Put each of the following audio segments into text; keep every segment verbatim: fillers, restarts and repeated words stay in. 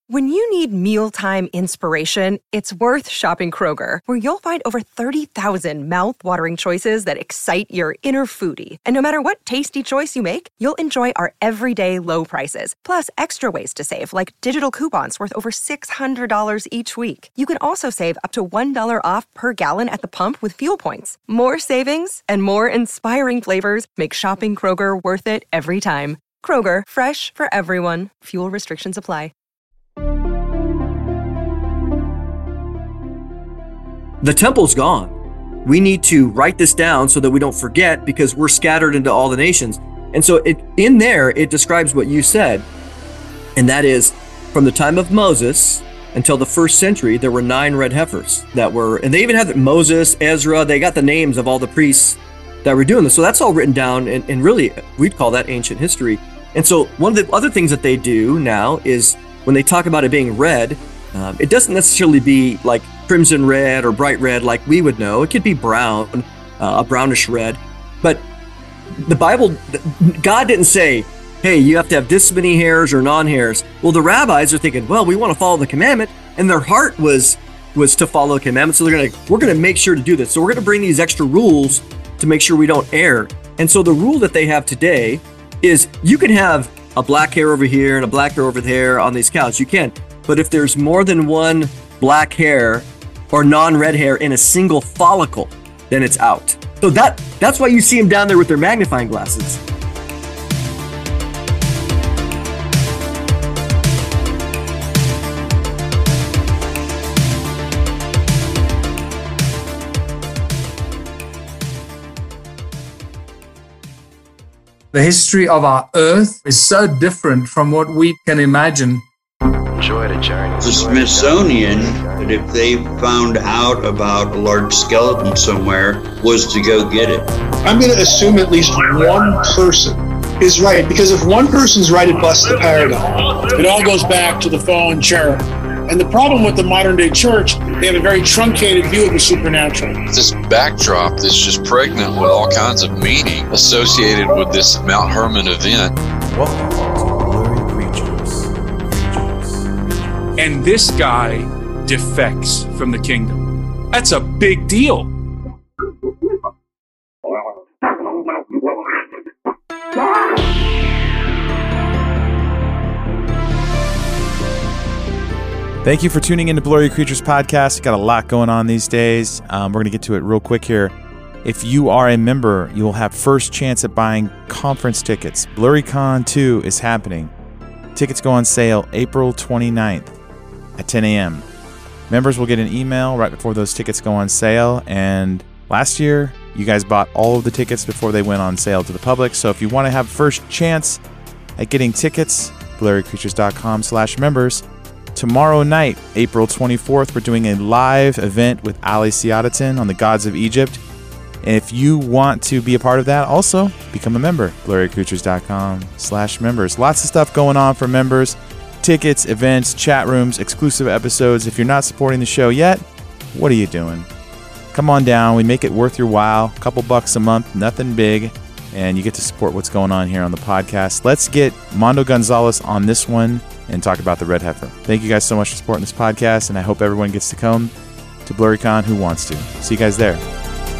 When you need mealtime inspiration, it's worth shopping Kroger, where you'll find over thirty thousand mouth-watering choices that excite your inner foodie. And no matter what tasty choice you make, you'll enjoy our everyday low prices, plus extra ways to save, like digital coupons worth over six hundred dollars each week. You can also save up to one dollar off per gallon at the pump with fuel points. More savings and more inspiring flavors make shopping Kroger worth it every time. Kroger, fresh for everyone. Fuel restrictions apply. The temple's gone. We need to write this down so that we don't forget, because we're scattered into all the nations. And so it, in there, it describes what you said. And that is, from the time of Moses until the first century, there were nine red heifers that were, and they even had Moses, Ezra, they got the names of all the priests that were doing this. So that's all written down, and, and really, we'd call that ancient history. And so one of the other things that they do now is when they talk about it being red, um, it doesn't necessarily be like crimson red or bright red like we would know. It could be brown, uh, a brownish red. But the Bible, God didn't say, hey, you have to have this many hairs or non-hairs. Well, the rabbis are thinking, well, we want to follow the commandment, and their heart was was to follow the commandment. So they're gonna, we're gonna make sure to do this. So we're gonna bring these extra rules to make sure we don't err. And so the rule that they have today is you can have a black hair over here and a black hair over there on these cows. You can. But if there's more than one black hair or non-red hair in a single follicle, then it's out. So that that's why you see them down there with their magnifying glasses. The history of our earth is so different from what we can imagine. Enjoy the journey. The Smithsonian, if they found out about a large skeleton somewhere, was to go get it. I'm going to assume at least one person is right, because if one person's right, it busts the paradigm. It all goes back to the fallen cherub. And the problem with the modern day church, they have a very truncated view of the supernatural. This backdrop that's just pregnant with all kinds of meaning associated with this Mount Hermon event. Welcome to Blurry Creatures. And this guy defects from the kingdom. That's a big deal. Thank you for tuning into Blurry Creatures Podcast. Got a lot going on these days. Um, we're going to get to it real quick here. If you are a member, you will have first chance at buying conference tickets. BlurryCon two is happening. Tickets go on sale April twenty-ninth at ten a.m. Members will get an email right before those tickets go on sale. And last year, you guys bought all of the tickets before they went on sale to the public. So if you want to have first chance at getting tickets, blurrycreatures.com slash members. Tomorrow night, April twenty-fourth, we're doing a live event with Ali Siadatin on the Gods of Egypt. And if you want to be a part of that, also become a member. blurrycreatures.com slash members. Lots of stuff going on for members. Tickets, events, chat rooms, exclusive episodes. If you're not supporting the show yet, what are you doing? Come on down. We make it worth your while. A couple bucks a month, nothing big. And you get to support what's going on here on the podcast. Let's get Mondo Gonzalez on this one and talk about the Red Heifer. Thank you guys so much for supporting this podcast, and I hope everyone gets to come to BlurryCon who wants to. See you guys there.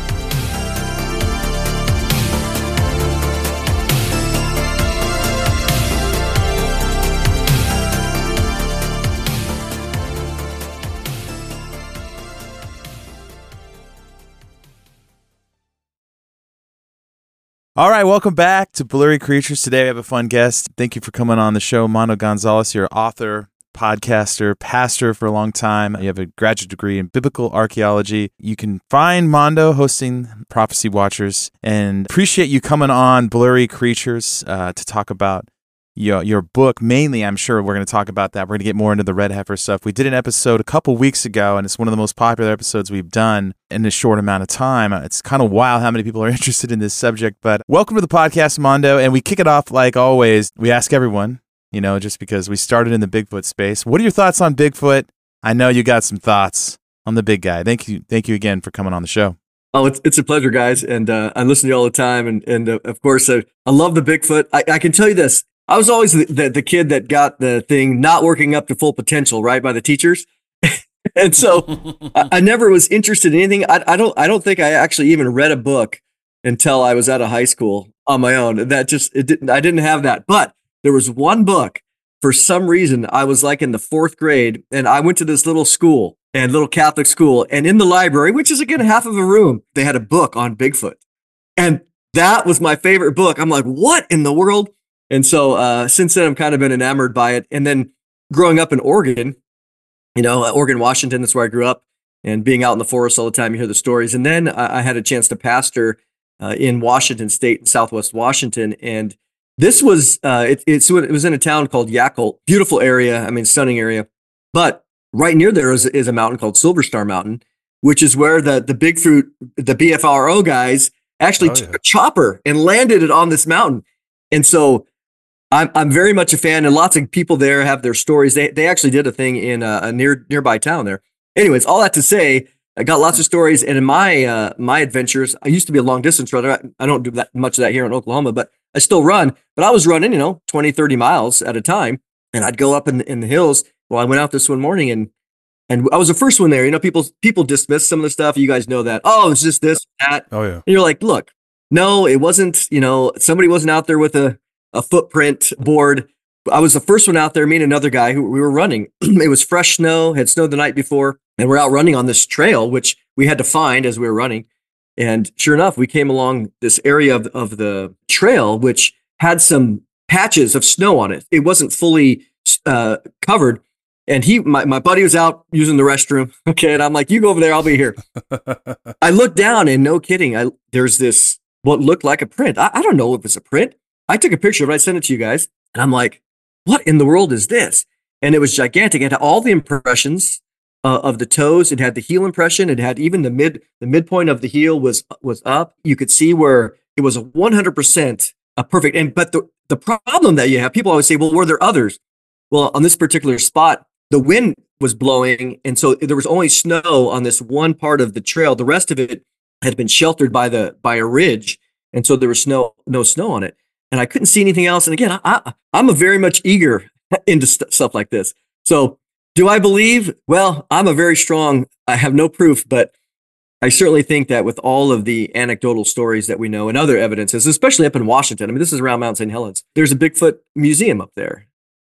All right, welcome back to Blurry Creatures. Today we have a fun guest. Thank you for coming on the show, Mondo Gonzalez. You're an author, podcaster, pastor for a long time. You have a graduate degree in biblical archaeology. You can find Mondo hosting Prophecy Watchers, and appreciate you coming on Blurry Creatures uh, to talk about your your book. Mainly, I'm sure we're going to talk about that. We're going to get more into the Red Heifer stuff. We did an episode a couple weeks ago, and it's one of the most popular episodes we've done in a short amount of time. It's kind of wild how many people are interested in this subject, but welcome to the podcast, Mondo. And we kick it off like always. We ask everyone, you know, just because we started in the Bigfoot space. What are your thoughts on Bigfoot? I know you got some thoughts on the big guy. Thank you. Thank you again for coming on the show. Oh, it's it's a pleasure, guys. And uh, I listen to you all the time. And, and uh, of course, uh, I love the Bigfoot. I, I can tell you this. I was always the, the, the kid that got the thing not working up to full potential, right, by the teachers. And so I, I never was interested in anything. I, I don't I don't think I actually even read a book until I was out of high school on my own. That just it didn't I didn't have that. But there was one book. For some reason, I was like in the fourth grade, and I went to this little school and little Catholic school, and in the library, which is again half of a room, they had a book on Bigfoot, and that was my favorite book. I'm like, what in the world? And so uh, since then, I've kind of been enamored by it. And then growing up in Oregon, you know, uh, Oregon, Washington, that's where I grew up, and being out in the forest all the time, you hear the stories. And then I, I had a chance to pastor uh, in Washington State, in Southwest Washington, and This was, uh, it, it's, it was in a town called Yakult, beautiful area. I mean, stunning area. But right near there is, is a mountain called Silver Star Mountain, which is where the, the Bigfoot, the B F R O guys actually oh, took yeah. a chopper and landed it on this mountain. And so I'm, I'm very much a fan, and lots of people there have their stories. They, they actually did a thing in a, a near, nearby town there. Anyways, all that to say, I got lots of stories, and in my, uh, my adventures, I used to be a long distance runner. I, I don't do that much of that here in Oklahoma, but I still run, but I was running, you know, twenty, thirty miles at a time. And I'd go up in the, in the hills. Well, I went out this one morning, and, and I was the first one there. You know, people, people dismiss some of the stuff. You guys know that. Oh, it's just this, that. Oh yeah. And you're like, look, no, it wasn't, you know, somebody wasn't out there with a, a footprint board. I was the first one out there, me and another guy who we were running. It was fresh snow, had snowed the night before, and we're out running on this trail, which we had to find as we were running. And sure enough, we came along this area of, of the trail, which had some patches of snow on it. It wasn't fully uh, covered. And he, my, my buddy was out using the restroom. Okay. And I'm like, you go over there, I'll be here. I looked down, and no kidding, I there's this, what looked like a print. I, I don't know if it's a print. I took a picture of it. I sent it to you guys. And I'm like, what in the world is this? And it was gigantic. It had all the impressions Uh, of the toes. It had the heel impression. It had even the mid, the midpoint of the heel was, was up. You could see where it was a one hundred percent a perfect. And, but the, the problem that you have, people always say, well, were there others? Well, on this particular spot, the wind was blowing. And so there was only snow on this one part of the trail. The rest of it had been sheltered by the, by a ridge. And so there was snow, no snow on it. And I couldn't see anything else. And again, I, I, I'm a very much eager into st- stuff like this. So do I believe? Well, I'm a very strong, I have no proof, but I certainly think that with all of the anecdotal stories that we know and other evidences, especially up in Washington, I mean, this is around Mount Saint Helens, there's a Bigfoot museum up there.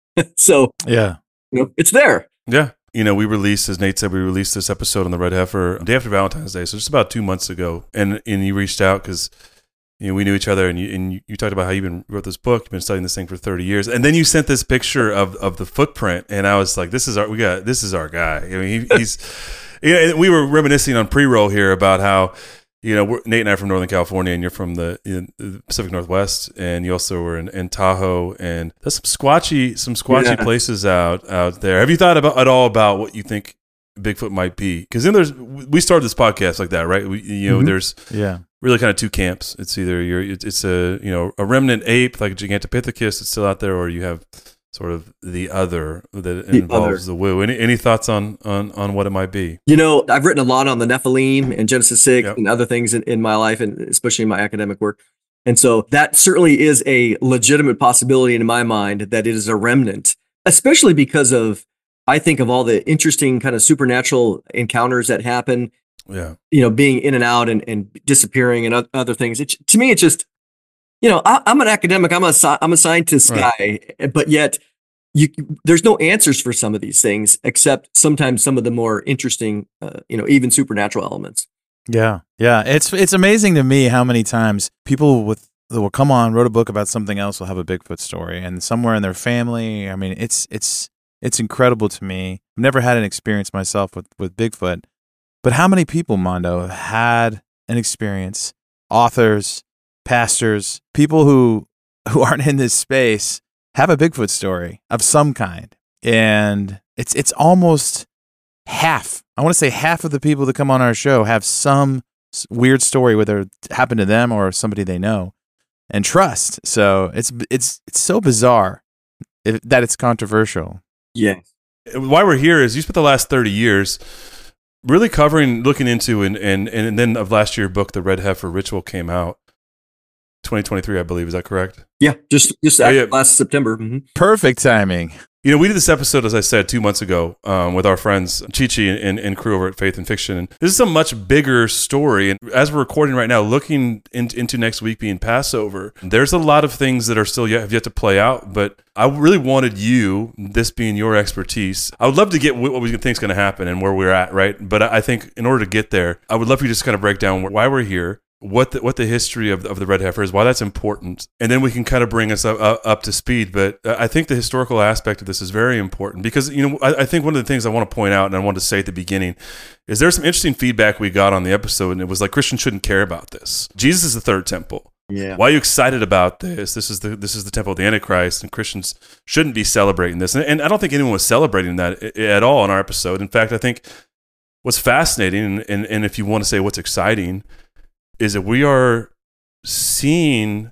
So, yeah, you know, it's there. Yeah. You know, we released, as Nate said, we released this episode on the Red Heifer day after Valentine's Day. So just about two months ago. And, and you reached out because, you know, we knew each other, and you, and you talked about how you've been wrote this book, you've been studying this thing for thirty years. And then you sent this picture of, of the footprint. And I was like, this is our, we got, this is our guy. I mean, he, he's, you know, we were reminiscing on pre-roll here about how, you know, we're, Nate and I are from Northern California, and you're from the, in the Pacific Northwest, and you also were in, in Tahoe, and there's some squatchy, some squatchy yeah. places out, out there. Have you thought about at all about what you think Bigfoot might be? Because then there's, we started this podcast like that, right? We, you know, mm-hmm. there's yeah. really kind of two camps. It's either you're, it's a, you know, a remnant ape like a Gigantopithecus that's still out there, or you have sort of the other that the involves other. the woo. Any any thoughts on, on on what it might be? You know, I've written a lot on the Nephilim and Genesis six yep. and other things in, in my life, and especially in my academic work. And so that certainly is a legitimate possibility in my mind, that it is a remnant, especially because of, I think, of all the interesting kind of supernatural encounters that happen. Yeah. You know, being in and out and, and disappearing and other things. It, to me, it's just, you know, I, I'm an academic. I'm a I'm a scientist guy, right. but yet you there's no answers for some of these things, except sometimes some of the more interesting, uh, you know, even supernatural elements. Yeah, yeah. It's it's amazing to me how many times people with that will come on, wrote a book about something else, will have a Bigfoot story, and somewhere in their family. I mean, it's it's it's incredible to me. I've never had an experience myself with with Bigfoot. But how many people, Mondo, have had an experience, authors, pastors, people who who aren't in this space, have a Bigfoot story of some kind? And it's it's almost half. I want to say half of the people that come on our show have some weird story, whether it happened to them or somebody they know and trust. So it's it's it's so bizarre that it's controversial. Yeah. Why we're here is you spent the last thirty years really covering, looking into, and, and and then of last year, book, The Red Heifer Ritual, came out. twenty twenty-three, I believe. Is that correct? Yeah, just just Oh, yeah. last September. Mm-hmm. Perfect timing. You know, we did this episode, as I said, two months ago um, with our friends Chi-Chi and, and crew over at Faith and Fiction. And this is a much bigger story. And as we're recording right now, looking in, into next week being Passover, there's a lot of things that are still yet have yet to play out. But I really wanted you, this being your expertise, I would love to get what we think is going to happen and where we're at, right? But I think in order to get there, I would love for you to just kind of break down why we're here, what the, what the history of, of the red heifer is, why that's important, and then we can kind of bring us up, up, up to speed. But I think the historical aspect of this is very important because, you know, I, I think one of the things I want to point out and I want to say at the beginning is there's some interesting feedback we got on the episode, and it was like Christians shouldn't care about this. Jesus is the third temple. Yeah. Why are you excited about this? This is the this is the temple of the Antichrist, and Christians shouldn't be celebrating this. And, and I don't think anyone was celebrating that at all in our episode. In fact, I think what's fascinating, and, and, and if you want to say what's exciting, is that we are seeing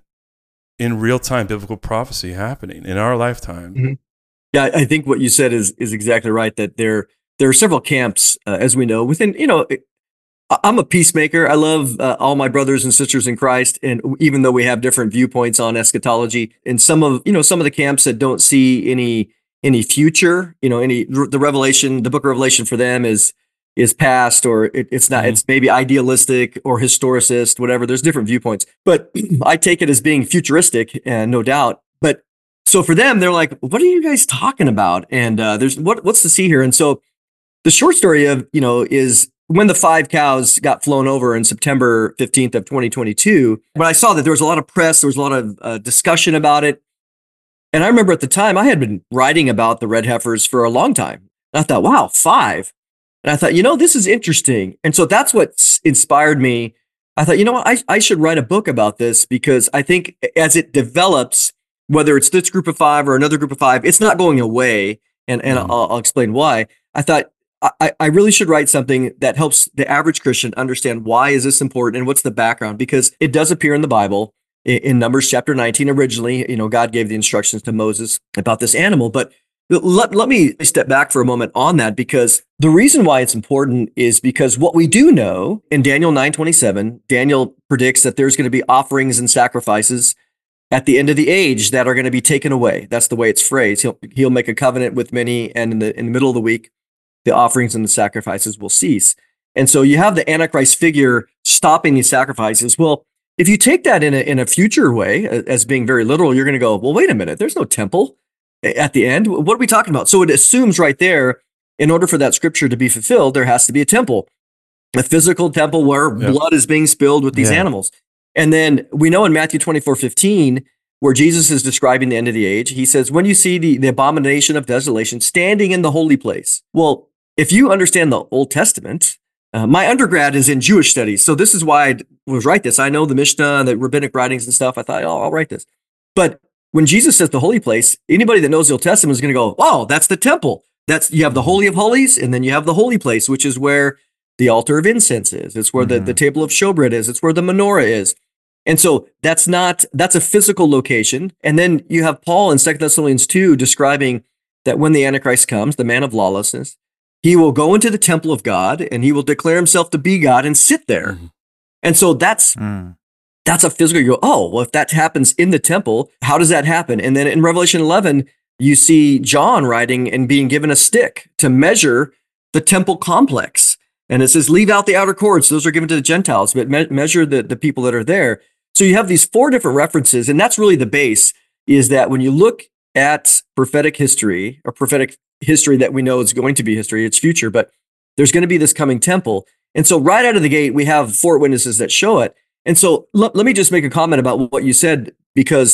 in real time biblical prophecy happening in our lifetime. Mm-hmm. Yeah, I think what you said is is exactly right. That there there are several camps, uh, as we know, within. You know, I'm a peacemaker. I love uh, all my brothers and sisters in Christ, and even though we have different viewpoints on eschatology, and some of you know some of the camps that don't see any any future, you know, any the Revelation, the Book of Revelation for them is. is past, or it, it's not, mm-hmm. it's maybe idealistic or historicist, whatever. There's different viewpoints, but I take it as being futuristic, and no doubt. But so for them, they're like, what are you guys talking about? And uh, there's what what's to see here? And so the short story of, you know, is when the five cows got flown over on September fifteenth of twenty twenty-two, when I saw that there was a lot of press, there was a lot of uh, discussion about it. And I remember at the time I had been writing about the red heifers for a long time. And I thought, wow, five. And I thought, you know, this is interesting. And so that's what inspired me. I thought, you know what, I, I should write a book about this, because I think as it develops, whether it's this group of five or another group of five, it's not going away. And, and mm. I'll, I'll explain why. I thought I, I really should write something that helps the average Christian understand why is this important and what's the background, because it does appear in the Bible in, in Numbers chapter nineteen. Originally, you know, God gave the instructions to Moses about this animal, but Let, let me step back for a moment on that, because the reason why it's important is because what we do know in Daniel nine twenty-seven, Daniel predicts that there's going to be offerings and sacrifices at the end of the age that are going to be taken away. That's the way it's phrased. He'll, he'll make a covenant with many, and in the, in the middle of the week, the offerings and the sacrifices will cease. And so you have the Antichrist figure stopping these sacrifices. Well, if you take that in a, in a future way, as being very literal, you're going to go, well, wait a minute, there's no temple at the end. What are we talking about? So it assumes right there, in order for that scripture to be fulfilled, there has to be a temple, a physical temple where yep. blood is being spilled with these yeah. animals. And then we know in Matthew twenty-four fifteen, where Jesus is describing the end of the age, he says, when you see the, the abomination of desolation standing in the holy place. Well, if you understand the Old Testament, uh, my undergrad is in Jewish studies. So this is why I was write this. I know the Mishnah and the rabbinic writings and stuff. I thought, oh, I'll write this. But when Jesus says the holy place, anybody that knows the Old Testament is going to go, wow, that's the temple. That's, you have the Holy of Holies, and then you have the holy place, which is where the altar of incense is. It's where mm-hmm. the, the table of showbread is. It's where the menorah is. And so that's not, that's a physical location. And then you have Paul in Second Thessalonians two describing that when the Antichrist comes, the man of lawlessness, he will go into the temple of God and he will declare himself to be God and sit there. Mm-hmm. And so that's, mm. That's a physical, you go, oh, well, if that happens in the temple, how does that happen? And then in Revelation eleven, you see John writing and being given a stick to measure the temple complex. And it says, leave out the outer courts. Those are given to the Gentiles, but me- measure the, the people that are there. So you have these four different references. And that's really the base, is that when you look at prophetic history, or prophetic history that we know is going to be history, it's future, but there's going to be this coming temple. And so right out of the gate, we have four witnesses that show it. And so let, let me just make a comment about what you said, because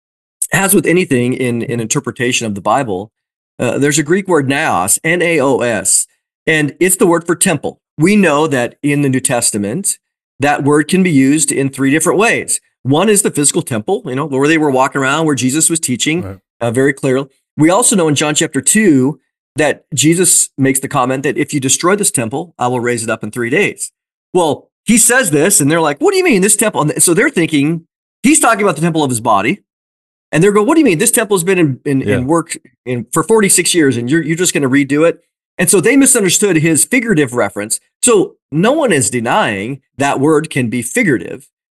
as with anything in, in interpretation of the Bible, uh, there's a Greek word naos, N A O S, and it's the word for temple. We know that in the New Testament, that word can be used in three different ways. One is the physical temple, you know, where they were walking around, where Jesus was teaching right. uh, very clearly. We also know in John chapter two that Jesus makes the comment that if you destroy this temple, I will raise it up in three days. Well, he says this, and they're like, what do you mean, this temple? And so they're thinking he's talking about the temple of his body. And they're going, what do you mean? This temple has been in, in, yeah. in work in, for forty-six years, and you're, you're just going to redo it? And so they misunderstood his figurative reference. So no one is denying that word can be figurative.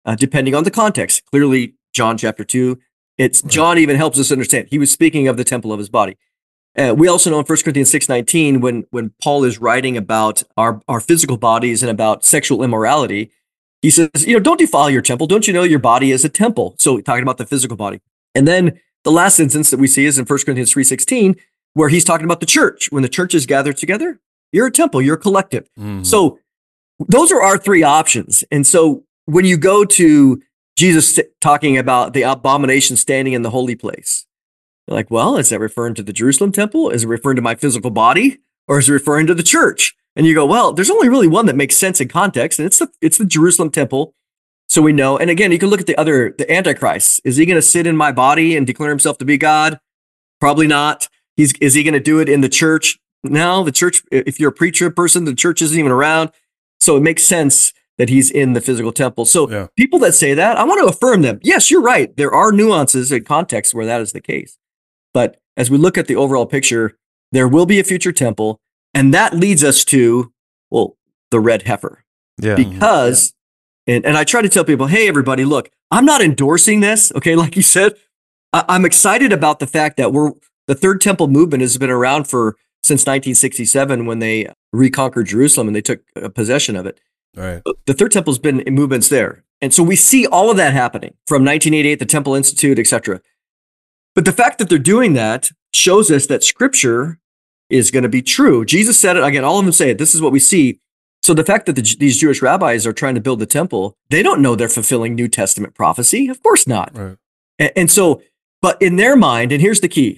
uh, depending on the context. Clearly, John chapter two, it's Right. John even helps us understand. He was speaking of the temple of his body. Uh, we also know in First Corinthians six nineteen, when when Paul is writing about our, our physical bodies and about sexual immorality, he says, you know, don't defile your temple. Don't you know your body is a temple? So talking about the physical body. And then the last instance that we see is in First Corinthians three sixteen, where he's talking about the church. When the church is gathered together, you're a temple, you're a collective. Mhm. So those are our three options. And so when you go to Jesus talking about the abomination standing in the holy place, you're like, well, is that referring to the Jerusalem temple? Is it referring to my physical body? Or is it referring to the church? And you go, well, there's only really one that makes sense in context, and it's the it's the Jerusalem temple. So we know. And again, you can look at the other, the Antichrist. Is he going to sit in my body and declare himself to be God? Probably not. He's is he going to do it in the church? No, the church, if you're a preacher person, the church isn't even around. So it makes sense that he's in the physical temple. So Yeah. people that say that, I want to affirm them. Yes, you're right. There are nuances and contexts where that is the case. But as we look at the overall picture, there will be a future temple. And that leads us to, well, the red heifer. Yeah. Because, and, and I try to tell people, hey, everybody, look, I'm not endorsing this. Okay. Like you said, I, I'm excited about the fact that we're, the third temple movement has been around for since nineteen sixty-seven when they reconquered Jerusalem and they took uh, possession of it. Right. The third temple's been in movements there. And so we see all of that happening from nineteen eighty-eight, the Temple Institute, et cetera. But the fact that they're doing that shows us that scripture is going to be true. Jesus said it again, all of them say it. This is what we see. So the fact that the, these Jewish rabbis are trying to build the temple, they don't know they're fulfilling New Testament prophecy. Of course not. Right. And, and so, but in their mind, and here's the key,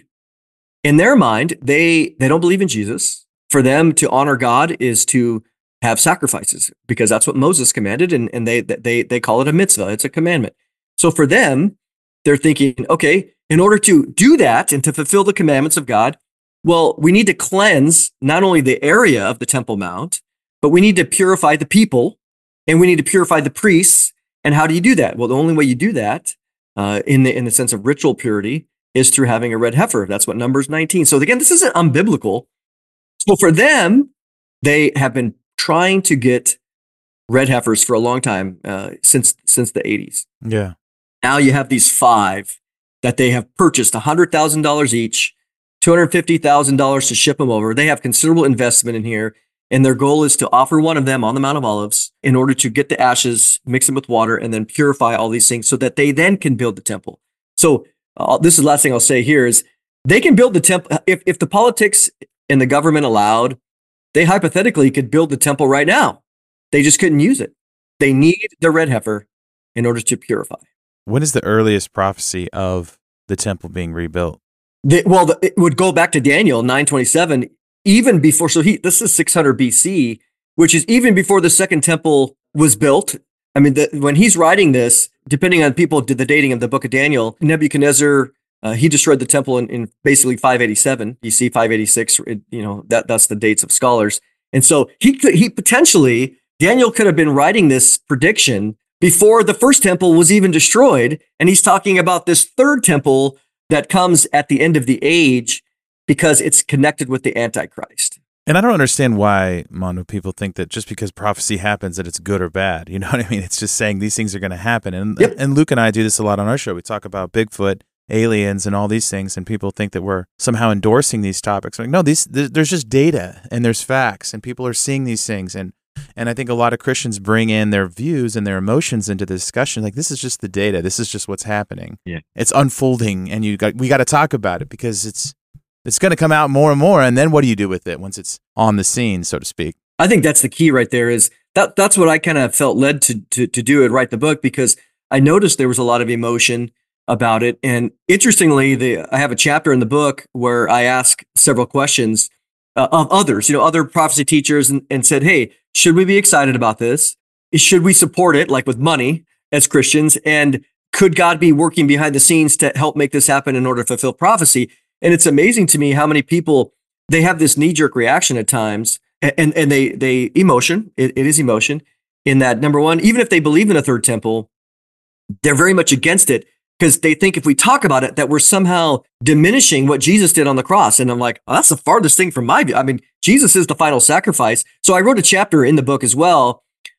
in their mind, they, they don't believe in Jesus. For them to honor God is to have sacrifices because that's what Moses commanded. And, and they, they, they call it a mitzvah. It's a commandment. So for them, they're thinking, okay, in order to do that and to fulfill the commandments of God, well, we need to cleanse not only the area of the Temple Mount, but we need to purify the people and we need to purify the priests. And how do you do that? Well, the only way you do that uh, in the in the sense of ritual purity is through having a red heifer. That's what Numbers nineteen. So again, this isn't unbiblical. So for them, they have been trying to get red heifers for a long time, uh, since since the eighties. Yeah. Now you have these five that they have purchased one hundred thousand dollars each, two hundred fifty thousand dollars to ship them over. They have considerable investment in here. And their goal is to offer one of them on the Mount of Olives in order to get the ashes, mix them with water, and then purify all these things so that they then can build the temple. So uh, this is the last thing I'll say here is they can build the temple. If, if the politics and the government allowed, they hypothetically could build the temple right now. They just couldn't use it. They need the red heifer in order to purify. When is the earliest prophecy of the temple being rebuilt? The, well, the, it would go back to Daniel nine twenty-seven. Even before, so he, this is six hundred B C, which is even before the second temple was built. I mean, the, when he's writing this, depending on people did the dating of the book of Daniel, Nebuchadnezzar, uh, he destroyed the temple in, in basically five eighty-seven, B C five eighty-six, it, you know, that that's the dates of scholars. And so he could, he potentially, Daniel could have been writing this prediction before the first temple was even destroyed. And he's talking about this third temple that comes at the end of the age, because it's connected with the Antichrist. And I don't understand why, Manu, people think that just because prophecy happens that it's good or bad. You know what I mean? It's just saying these things are going to happen. And Yep. and Luke and I do this a lot on our show. We talk about Bigfoot, aliens, and all these things, and people think that we're somehow endorsing these topics. Like, no, these th- there's just data and there's facts, and people are seeing these things. And and I think a lot of Christians bring in their views and their emotions into the discussion. Like, this is just the data. This is just what's happening. Yeah. It's unfolding, and you got we got to talk about it because it's It's going to come out more and more, and then what do you do with it once it's on the scene, so to speak? I think that's the key right there. Is that that's what I kind of felt led to to to do and write the book, because I noticed there was a lot of emotion about it. And interestingly, the I have a chapter in the book where I ask several questions uh, of others, you know, other prophecy teachers, and, and said, "Hey, should we be excited about this? Should we support it, like with money as Christians? And could God be working behind the scenes to help make this happen in order to fulfill prophecy?" And it's amazing to me how many people, they have this knee-jerk reaction at times, and, and they they emotion, it, it is emotion, in that, number one, even if they believe in a third temple, they're very much against it because they think if we talk about it, that we're somehow diminishing what Jesus did on the cross. And I'm like, oh, that's the farthest thing from my view. I mean, Jesus is the final sacrifice. So I wrote a chapter in the book as well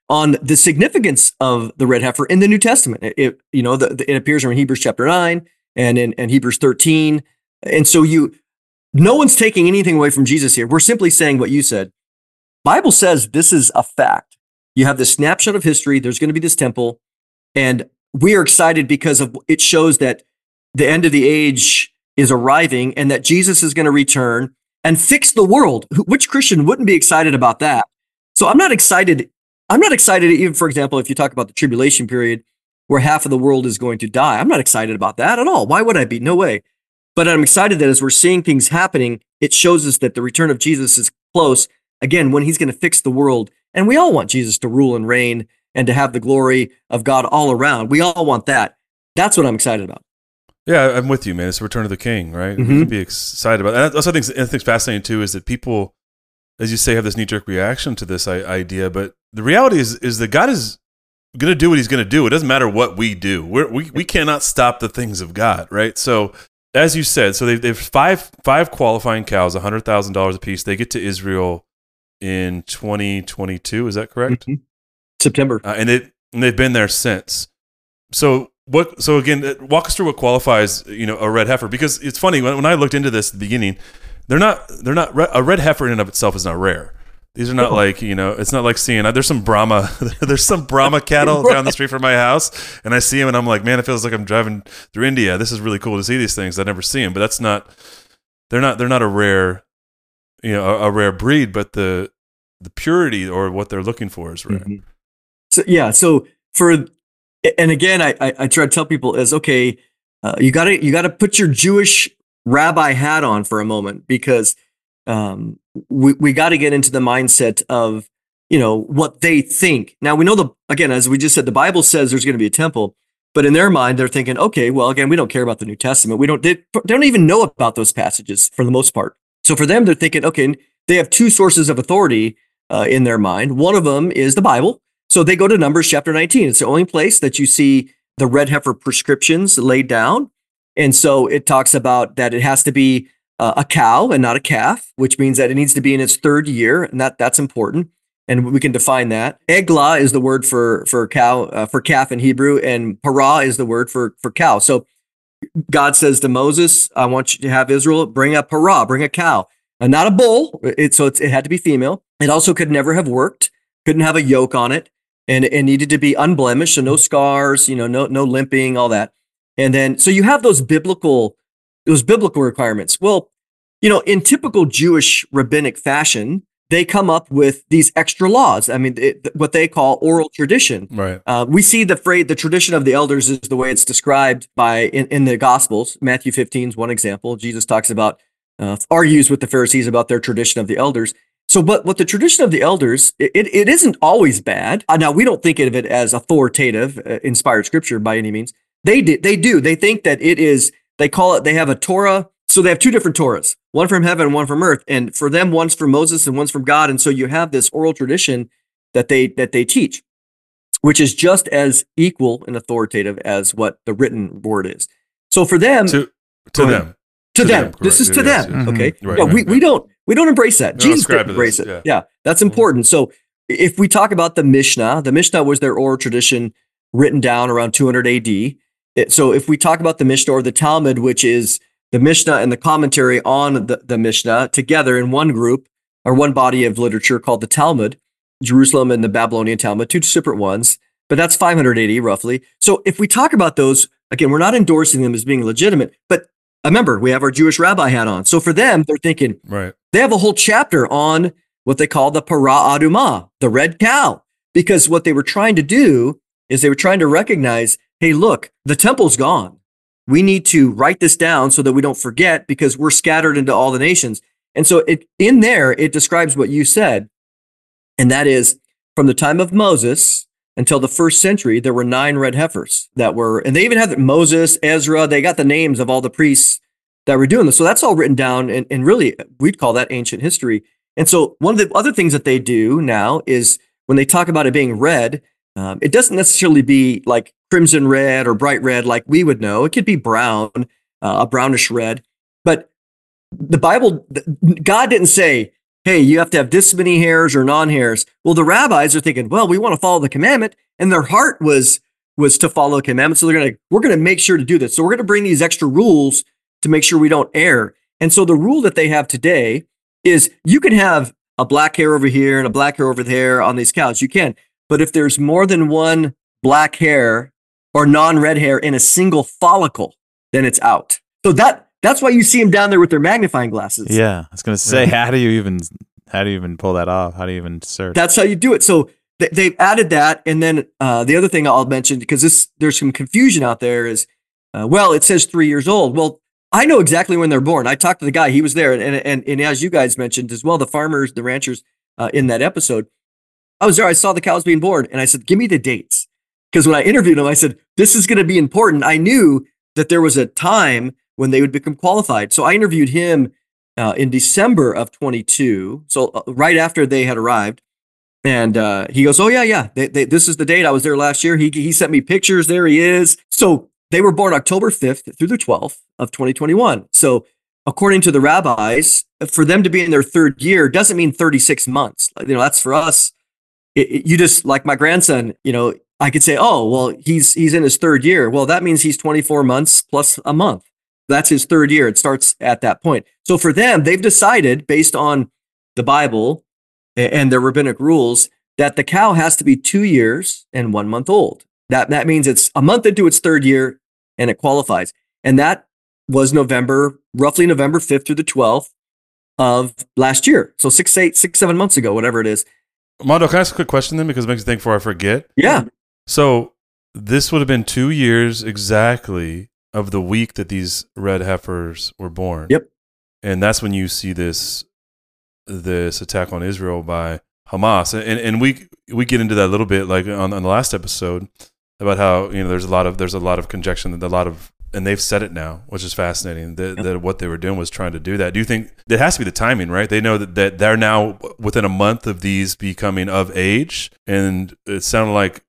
on the significance of the red heifer in the New Testament. It, it you know, the, the, it appears in Hebrews chapter nine and in and Hebrews thirteen. And so you, no one's taking anything away from Jesus here. We're simply saying what you said. Bible says this is a fact. You have this snapshot of history. There's going to be this temple, and we are excited because of it shows that the end of the age is arriving and that Jesus is going to return and fix the world. Which Christian wouldn't be excited about that? So I'm not excited. I'm not excited even, for example, if you talk about the tribulation period where half of the world is going to die. I'm not excited about that at all. Why would I be? No way. But I'm excited that as we're seeing things happening, it shows us that the return of Jesus is close. Again, when he's going to fix the world. And we all want Jesus to rule and reign and to have the glory of God all around. We all want that. That's what I'm excited about. Yeah, I'm with you, man. It's the return of the king, right? Mm-hmm. We can be excited about that. And that's what I think, I think fascinating, too, is that people, as you say, have this knee-jerk reaction to this idea. But the reality is is that God is going to do what he's going to do. It doesn't matter what we do. We're, we we cannot stop the things of God, right? So, as you said, so they've, they've five, five qualifying cows, one hundred thousand dollars a piece. They get to Israel in twenty twenty-two, is that correct? Mm-hmm. September. Uh, and, it, and they've been there since. So, what? So again, walk us through what qualifies, you know, a red heifer, because it's funny when, when I looked into this at the beginning, they're not they're not a red heifer in and of itself is not rare. These are not oh. like, you know, it's not like seeing there's some Brahma there's some Brahma cattle right. down the street from my house, and I see them and I'm like, man, it feels like I'm driving through India. This is really cool to see these things. I never see them, but that's not they're not they're not a rare, you know, a, a rare breed, but the the purity or what they're looking for is rare. Mm-hmm. So yeah, so for and again, I, I, I try to tell people is okay, uh, you gotta you gotta put your Jewish rabbi hat on for a moment, because um, we we got to get into the mindset of, you know, what they think. Now we know the again, as we just said, the Bible says there's going to be a temple, but in their mind they're thinking, okay, well, again, we don't care about the New Testament. We don't they, they don't even know about those passages for the most part. So for them, they're thinking, okay, they have two sources of authority uh, in their mind. One of them is the Bible. So they go to Numbers chapter nineteen. It's the only place that you see the red heifer prescriptions laid down. And so it talks about that it has to be uh, a cow and not a calf, which means that it needs to be in its third year. And that that's important. And we can define that. Eglah is the word for, for cow, uh, for calf in Hebrew, and parah is the word for, for cow. So God says to Moses, I want you to have Israel bring a parah, bring a cow, and not a bull. It, so it's, it had to be female. It also could never have worked, couldn't have a yoke on it. And it needed to be unblemished, so no scars, you know, no no limping, all that. And then, so you have those biblical, those biblical requirements. Well, you know, in typical Jewish rabbinic fashion, they come up with these extra laws. I mean, it, what they call oral tradition. Right. Uh, we see the phrase, the tradition of the elders is the way it's described by in, in the Gospels. Matthew fifteen is one example. Jesus talks about, uh, argues with the Pharisees about their tradition of the elders. So, but what the tradition of the elders, it, it isn't always bad. Uh, now, we don't think of it as authoritative, uh, inspired scripture by any means. They did, they do. They think that it is, they call it, they have a Torah. So they have two different Torahs, one from heaven and one from earth. And for them, one's from Moses and one's from God. And so you have this oral tradition that they, that they teach, which is just as equal and authoritative as what the written word is. So for them, to, to them. To, to them. them. This is to yes, them. Yes. Okay. Right, yeah, right, we, right. we don't we don't embrace that. We Jesus didn't embrace this, it. Yeah. yeah, that's important. So if we talk about the Mishnah, the Mishnah was their oral tradition written down around two hundred A D. It, so if we talk about the Mishnah or the Talmud, which is the Mishnah and the commentary on the, the Mishnah together in one group or one body of literature called the Talmud, Jerusalem and the Babylonian Talmud, two separate ones, but that's five hundred A D roughly. So if we talk about those, again, we're not endorsing them as being legitimate, but remember, we have our Jewish rabbi hat on. So for them, they're thinking, right. They have a whole chapter on what they call the parah adumah, the red cow, because what they were trying to do is they were trying to recognize, hey, look, the temple's gone. We need to write this down so that we don't forget, because we're scattered into all the nations. And so it in there, it describes what you said, and that is from the time of Moses until the first century, there were nine red heifers that were, and they even had Moses, Ezra, they got the names of all the priests that were doing this. So that's all written down, and, and really, we'd call that ancient history. And so one of the other things that they do now is when they talk about it being red, um, it doesn't necessarily be like crimson red or bright red like we would know. It could be brown, uh, a brownish red. But the Bible, God didn't say, hey, you have to have this many hairs or non-hairs. Well, the rabbis are thinking, well, we want to follow the commandment, and their heart was was to follow the commandment. So they're gonna we're gonna make sure to do this. So we're gonna bring these extra rules to make sure we don't err. And so the rule that they have today is you can have a black hair over here and a black hair over there on these cows. You can, but if there's more than one black hair or non-red hair in a single follicle, then it's out. So that that's why you see them down there with their magnifying glasses. Yeah, I was going to say, right. how do you even how do you even pull that off? How do you even search? That's how you do it. So they, they've added that, and then uh, the other thing I'll mention, because this there's some confusion out there, is uh, well, it says three years old. Well, I know exactly when they're born. I talked to the guy; he was there, and and and as you guys mentioned as well, the farmers, the ranchers uh, in that episode, I was there. I saw the cows being born, and I said, "Give me the dates." Because when I interviewed him, I said, this is going to be important. I knew that there was a time when they would become qualified. So I interviewed him uh, in December of twenty-two, so uh, right after they had arrived. And uh, he goes, oh, yeah, yeah, they, they, this is the date. I was there last year. He, he sent me pictures. There he is. So they were born October fifth through the twelfth of twenty twenty-one. So according to the rabbis, for them to be in their third year doesn't mean thirty-six months. You know, that's for us. It, it, you just, like my grandson, you know, I could say, oh, well, he's he's in his third year. Well, that means he's twenty-four months plus a month. That's his third year. It starts at that point. So for them, they've decided, based on the Bible and their rabbinic rules, that the cow has to be two years and one month old. That, that means it's a month into its third year and it qualifies. And that was November, roughly November fifth through the twelfth of last year. So six, eight, six, seven months ago, whatever it is. Mondo, can I ask a quick question then? Because it makes me think before I forget. Yeah. So this would have been two years exactly of the week that these red heifers were born. Yep. And that's when you see this this attack on Israel by Hamas. And and we we get into that a little bit, like on, on the last episode, about how, you know, there's a lot of there's a lot of conjecture that a lot of and they've said it now, which is fascinating, that, yep. that what they were doing was trying to do that. Do you think it has to be the timing, right? They know that, that they're now within a month of these becoming of age, and it sounded like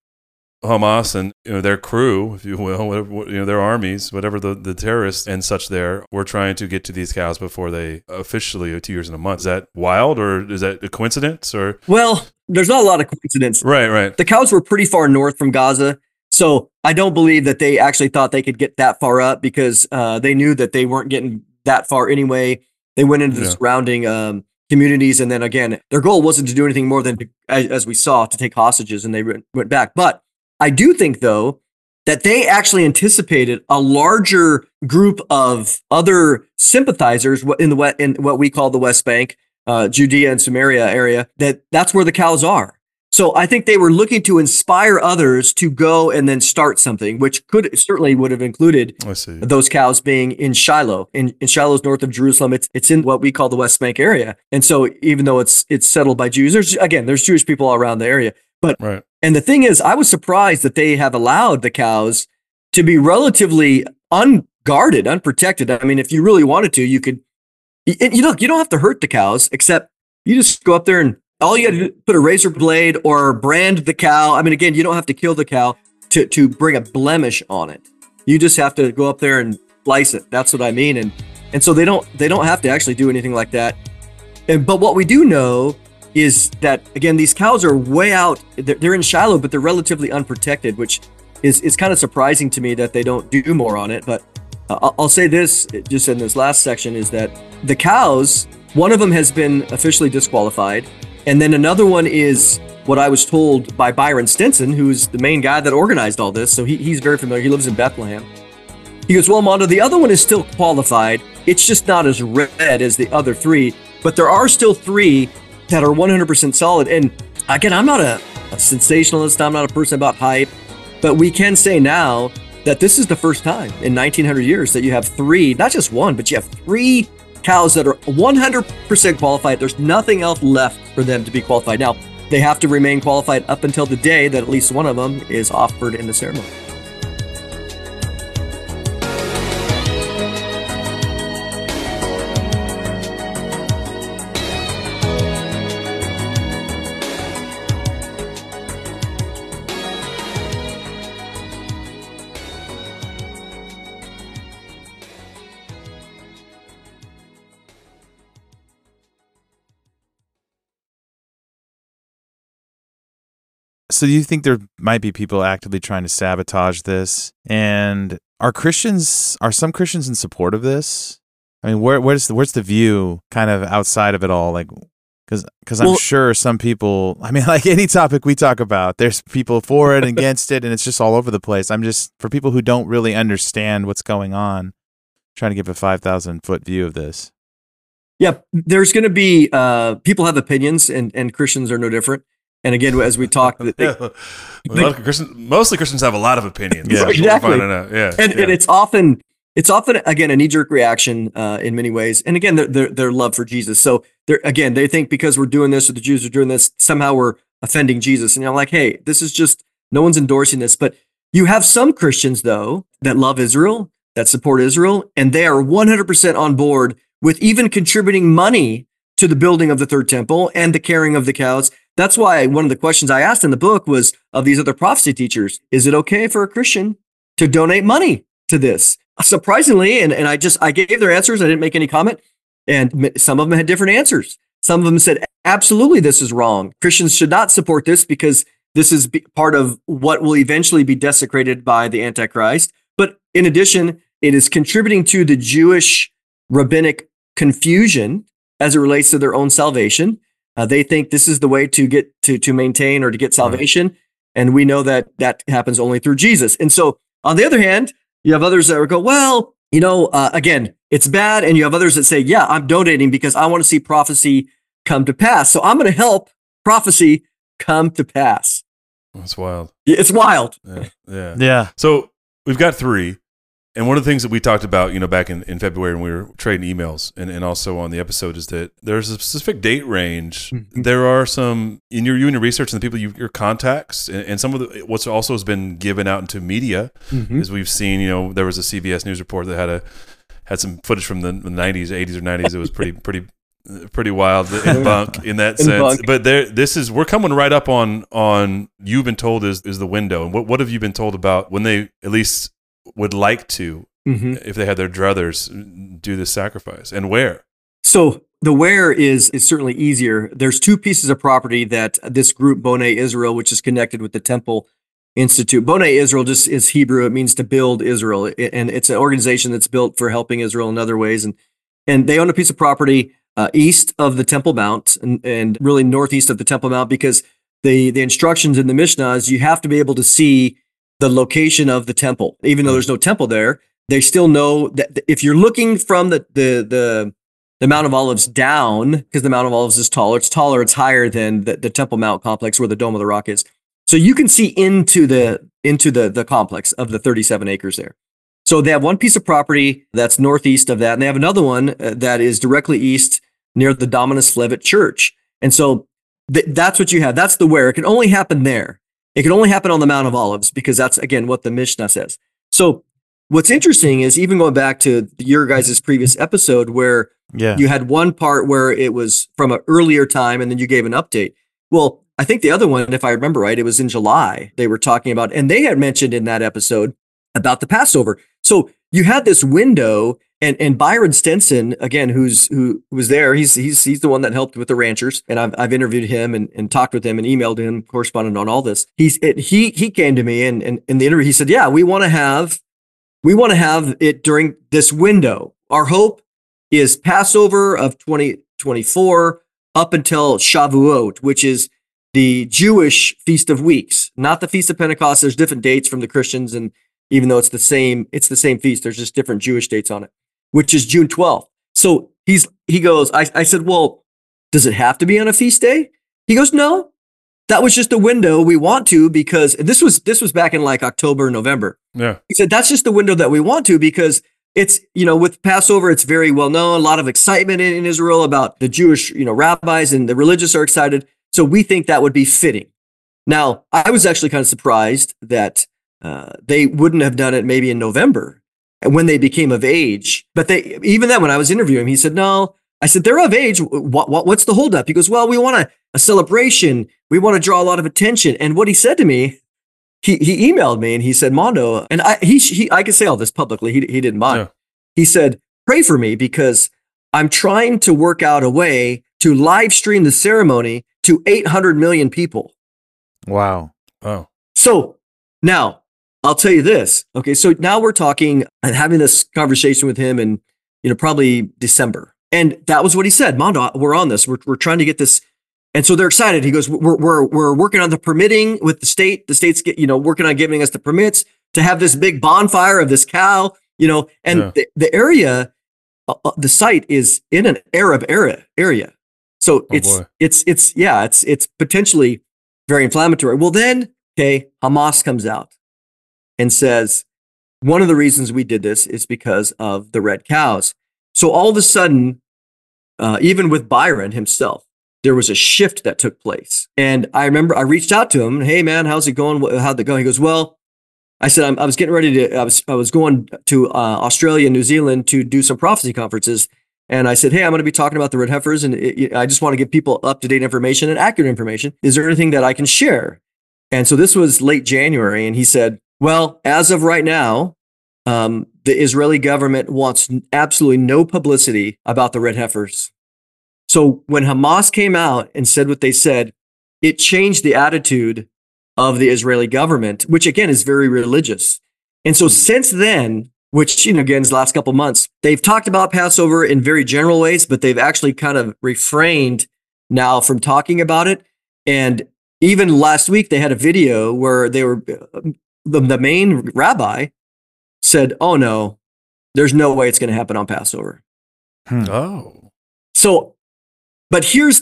Hamas and, you know, their crew, if you will, whatever, you know, their armies, whatever the, the terrorists and such there, were trying to get to these cows before they officially are two years in a month. Is that wild, or is that a coincidence? Or well, there's not a lot of coincidence. Right, right. The cows were pretty far north from Gaza. So I don't believe that they actually thought they could get that far up, because uh, they knew that they weren't getting that far anyway. They went into the yeah. surrounding um, communities. And then again, their goal wasn't to do anything more than, to, as, as we saw, to take hostages, and they went, went back. But I do think, though, that they actually anticipated a larger group of other sympathizers in the in what we call the West Bank, uh, Judea and Samaria area, that that's where the cows are. So I think they were looking to inspire others to go and then start something, which could certainly would have included those cows being in Shiloh. In, in Shiloh's north of Jerusalem, it's it's in what we call the West Bank area. And so even though it's it's settled by Jews, there's again there's Jewish people all around the area. But right. And the thing is, I was surprised that they have allowed the cows to be relatively unguarded, unprotected. I mean, if you really wanted to, you could. You look, you don't have to hurt the cows, except you just go up there and all you got to do is put a razor blade or brand the cow. I mean, again, you don't have to kill the cow to, to bring a blemish on it. You just have to go up there and slice it. That's what I mean. And and so they don't they don't have to actually do anything like that. And but what we do know is that, again, these cows are way out. They're, they're in Shiloh, but they're relatively unprotected, which is is kind of surprising to me that they don't do more on it. But uh, I'll say this, just in this last section, is that the cows, one of them has been officially disqualified. And then another one is what I was told by Byron Stinson, who's the main guy that organized all this. So he, he's very familiar. He lives in Bethlehem. He goes, well, Mondo, the other one is still qualified. It's just not as red as the other three. But there are still three that are one hundred percent solid. And again, I'm not a, a sensationalist. I'm not a person about hype. But we can say now that this is the first time in nineteen hundred years that you have three, not just one, but you have three cows that are one hundred percent qualified. There's nothing else left for them to be qualified. Now, they have to remain qualified up until the day that at least one of them is offered in the ceremony. So do you think there might be people actively trying to sabotage this? And are Christians, are some Christians in support of this? I mean, where where's the, where's the view kind of outside of it all? Like, because because I'm Well- sure some people, I mean, like any topic we talk about, there's people for it and against it, and it's just all over the place. I'm just, for people who don't really understand what's going on, trying to give a five thousand foot view of this. Yeah, there's going to be uh, people have opinions, and, and Christians are no different. And again, as we talked, they, Yeah. Well, a lot of Christians, mostly Christians have a lot of opinions. Yeah. That's what we're Exactly. finding out. Yeah. and, yeah. and it's often it's often again a knee jerk reaction uh, in many ways. And again, their, their their love for Jesus. So they're again they think because we're doing this or the Jews are doing this, somehow we're offending Jesus. And you're like, hey, this is just no one's endorsing this. But you have some Christians though that love Israel, that support Israel, and they are one hundred percent on board with even contributing money to the building of the third temple and the carrying of the cows. That's why one of the questions I asked in the book was of these other prophecy teachers, is it okay for a Christian to donate money to this? Surprisingly, and, and I just, I gave their answers. I didn't make any comment. And m- some of them had different answers. Some of them said, absolutely, this is wrong. Christians should not support this because this is be- part of what will eventually be desecrated by the Antichrist. But in addition, it is contributing to the Jewish rabbinic confusion as it relates to their own salvation. Uh, they think this is the way to get to, to maintain or to get salvation. And we know that that happens only through Jesus. And so on the other hand, you have others that go, well, you know, uh, again, it's bad. And you have others that say, yeah, I'm donating because I want to see prophecy come to pass. So I'm going to help prophecy come to pass. That's wild. It's wild. Yeah. Yeah. Yeah. So we've got three. And one of the things that we talked about, you know, back in, in February when we were trading emails and, and also on the episode is that there's a specific date range. Mm-hmm. There are some, in your, you and your research and the people, you, your contacts, and, and some of the, what's also has been given out into media, Mhm. is we've seen, you know, there was a C B S News report that had a, had some footage from the nineties, eighties or nineties. It was pretty, pretty, pretty wild in bunk in that In sense. bunk. But there, this is, we're coming right up on, on you've been told is, is the window. And what, what have you been told about when they at least would like to, Mhm. if they had their druthers do this sacrifice, and where? So the where is is certainly easier. There's two pieces of property that this group, Bonei Israel, which is connected with the Temple Institute. Bonei Israel just is Hebrew. It means to build Israel. It- and it's an organization that's built for helping Israel in other ways. And and they own a piece of property uh, east of the Temple Mount and, and really northeast of the Temple Mount, because the, the instructions in the Mishnah is you have to be able to see the location of the temple. Even though there's no temple there, they still know that if you're looking from the the the, the Mount of Olives down, because the Mount of Olives is taller, it's taller, it's higher than the, the Temple Mount complex where the Dome of the Rock is. So you can see into the into the the complex of the thirty-seven acres there. So they have one piece of property that's northeast of that, and they have another one uh, that is directly east near the Dominus Flevit Church. And so th- that's what you have. That's the where. It can only happen there. It can only happen on the Mount of Olives because that's, again, what the Mishnah says. So what's interesting is even going back to your guys' previous episode where Yeah. you had one part where it was from an earlier time and then you gave an update. Well, I think the other one, if I remember right, it was in July they were talking about, and they had mentioned in that episode about the Passover. So you had this window, and and Byron Stenson, again, who's who was there, he's he's he's the one that helped with the ranchers, and I've I've interviewed him and, and talked with him and emailed him, corresponded on all this. He's it, he he came to me and, and in the interview he said, yeah, we want to have we want to have it during this window. Our hope is Passover of twenty twenty-four up until Shavuot, which is the Jewish Feast of Weeks, not the Feast of Pentecost. There's different dates from the Christians, and even though it's the same, it's the same feast. There's just different Jewish dates on it, which is June twelfth. So he's he goes, I, I said, well, does it have to be on a feast day? He goes, no, that was just a window we want to, because and this was this was back in like October, November. Yeah. He said, that's just the window that we want to, because it's, you know, with Passover, it's very well known, a lot of excitement in, in Israel about the Jewish, you know, rabbis, and the religious are excited. So we think that would be fitting. Now, I was actually kind of surprised that uh, they wouldn't have done it maybe in November when they became of age. But they, even then, when I was interviewing him, he said, no. I said, they're of age. What, what, what's the holdup? He goes, well, we want a, a celebration. We want to draw a lot of attention. And what he said to me, he he emailed me and he said, Mondo, and I he, he I could say all this publicly. He he didn't mind. Yeah. He said, pray for me because I'm trying to work out a way to live stream the ceremony to eight hundred million people. Wow. Oh. So now I'll tell you this. Okay. So now we're talking and having this conversation with him in, you know, probably December. And that was what he said. Mondo, we're on this. We're, we're trying to get this. And so they're excited. He goes, we're, we're, we're working on the permitting with the state. The state's, get, you know, working on giving us the permits to have this big bonfire of this cow, you know, and Yeah. the, the area, uh, the site is in an Arab area area. So Oh, it's, boy. it's, it's, yeah, it's, it's potentially very inflammatory. Well, then, okay, Hamas comes out and says, one of the reasons we did this is because of the red cows. So all of a sudden, uh, even with Byron himself, there was a shift that took place. And I remember I reached out to him. Hey, man, how's it going? Wh- How'd it go? He goes, well, I said, I'm, I was getting ready to, I was, I was going to uh, Australia and New Zealand to do some prophecy conferences. And I said, hey, I'm going to be talking about the red heifers. And it, it- I just want to give people up-to-date information and accurate information. Is there anything that I can share? And so this was late January. And he said, well, as of right now, um, the Israeli government wants n- absolutely no publicity about the red heifers. So when Hamas came out and said what they said, it changed the attitude of the Israeli government, which again is very religious. And so since then, which, you know, again, is the last couple of months, they've talked about Passover in very general ways, but they've actually kind of refrained now from talking about it. And even last week, they had a video where they were, the, the main rabbi said, oh no, there's no way it's going to happen on Passover. Hmm. Oh. So, but here's,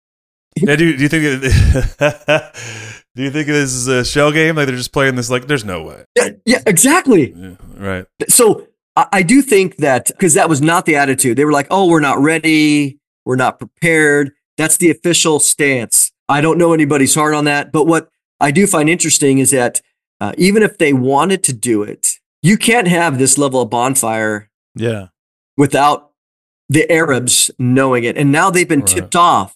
Yeah, do, you- do you think it, do you think this is a shell game? Like they're just playing this like there's no way. yeah, yeah exactly. Yeah, right. So I, I do think that because that was not the attitude. They were like, oh, we're not ready. We're not prepared. That's the official stance. I don't know anybody's heart on that. But what I do find interesting is that uh, even if they wanted to do it, you can't have this level of bonfire Yeah. without the Arabs knowing it. And now they've been Right. tipped off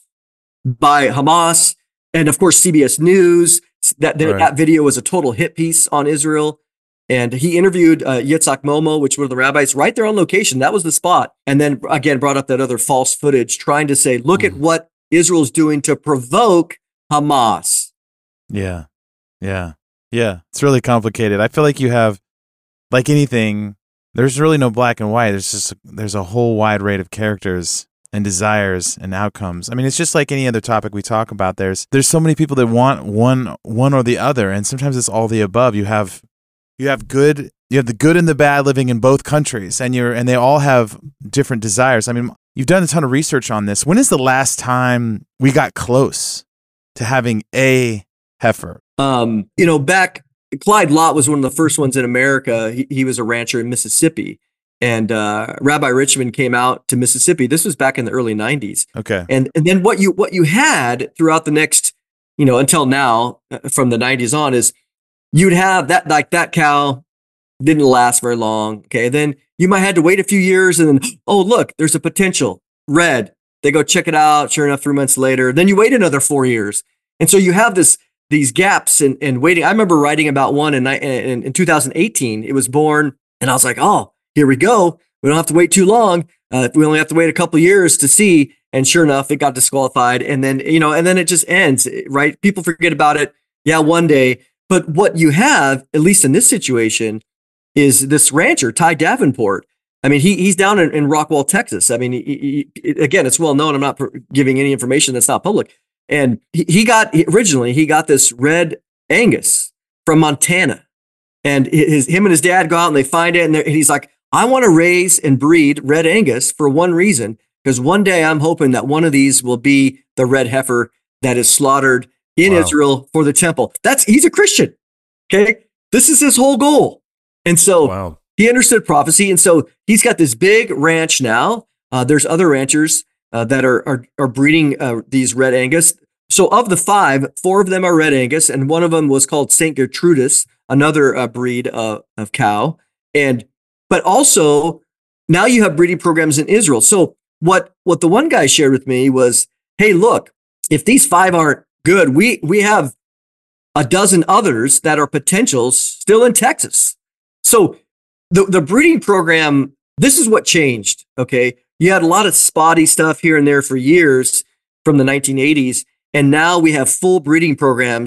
by Hamas and, of course, C B S News. That that, Right. that video was a total hit piece on Israel. And he interviewed uh, Yitzhak Momo, which were the rabbis, right there on location. That was the spot. And then again, brought up that other false footage, trying to say, look Mm. at what Israel's doing to provoke Hamas. Yeah. Yeah. Yeah. It's really complicated. I feel like you have, like anything, there's really no black and white. There's just, there's a whole wide array of characters and desires and outcomes. I mean, it's just like any other topic we talk about. There's, there's so many people that want one, one or the other. And sometimes it's all the above. You have, you have good, you have the good and the bad living in both countries, and you're, and they all have different desires. I mean, you've done a ton of research on this. When is the last time we got close to having a heifer? Um, you know, back, Clyde Lott was one of the first ones in America. He, he was a rancher in Mississippi. And uh, Rabbi Richmond came out to Mississippi. This was back in the early nineties. Okay. And and then what you what you had throughout the next, you know, until now, uh, from the nineties on, is you'd have that, like that cow didn't last very long. Okay. Then you might have to wait a few years and then, oh, look, there's a potential red. They go check it out. Sure enough, three months later, then you wait another four years. And so you have this, these gaps and and waiting. I remember writing about one in, in, in two thousand eighteen. It was born and I was like, oh, here we go. We don't have to wait too long. Uh, we only have to wait a couple of years to see. And sure enough, it got disqualified. And then, you know, and then it just ends, right? People forget about it. Yeah, one day. But what you have, at least in this situation, is this rancher, Ty Davenport. I mean, he he's down in, in Rockwall, Texas. I mean, he, he, again, it's well known. I'm not giving any information that's not public. And he, he got, originally, he got this red Angus from Montana. And his him and his dad go out and they find it. And, and he's like, I want to raise and breed red Angus for one reason, because one day I'm hoping that one of these will be the red heifer that is slaughtered in Wow. Israel for the temple. That's, he's a Christian. Okay. This is his whole goal. And so Wow. he understood prophecy. And so he's got this big ranch now. Uh, there's other ranchers uh, that are, are, are breeding uh, these red Angus. So of the five, four of them are red Angus, and one of them was called Saint Gertrudis, another uh, breed uh, of cow. And but also now you have breeding programs in Israel. So what what the one guy shared with me was, hey, look, if these five aren't good, we we have a dozen others that are potentials still in Texas. So the the breeding program, this is what changed. Okay, you had a lot of spotty stuff here and there for years from the nineteen eighties. And now we have full breeding programs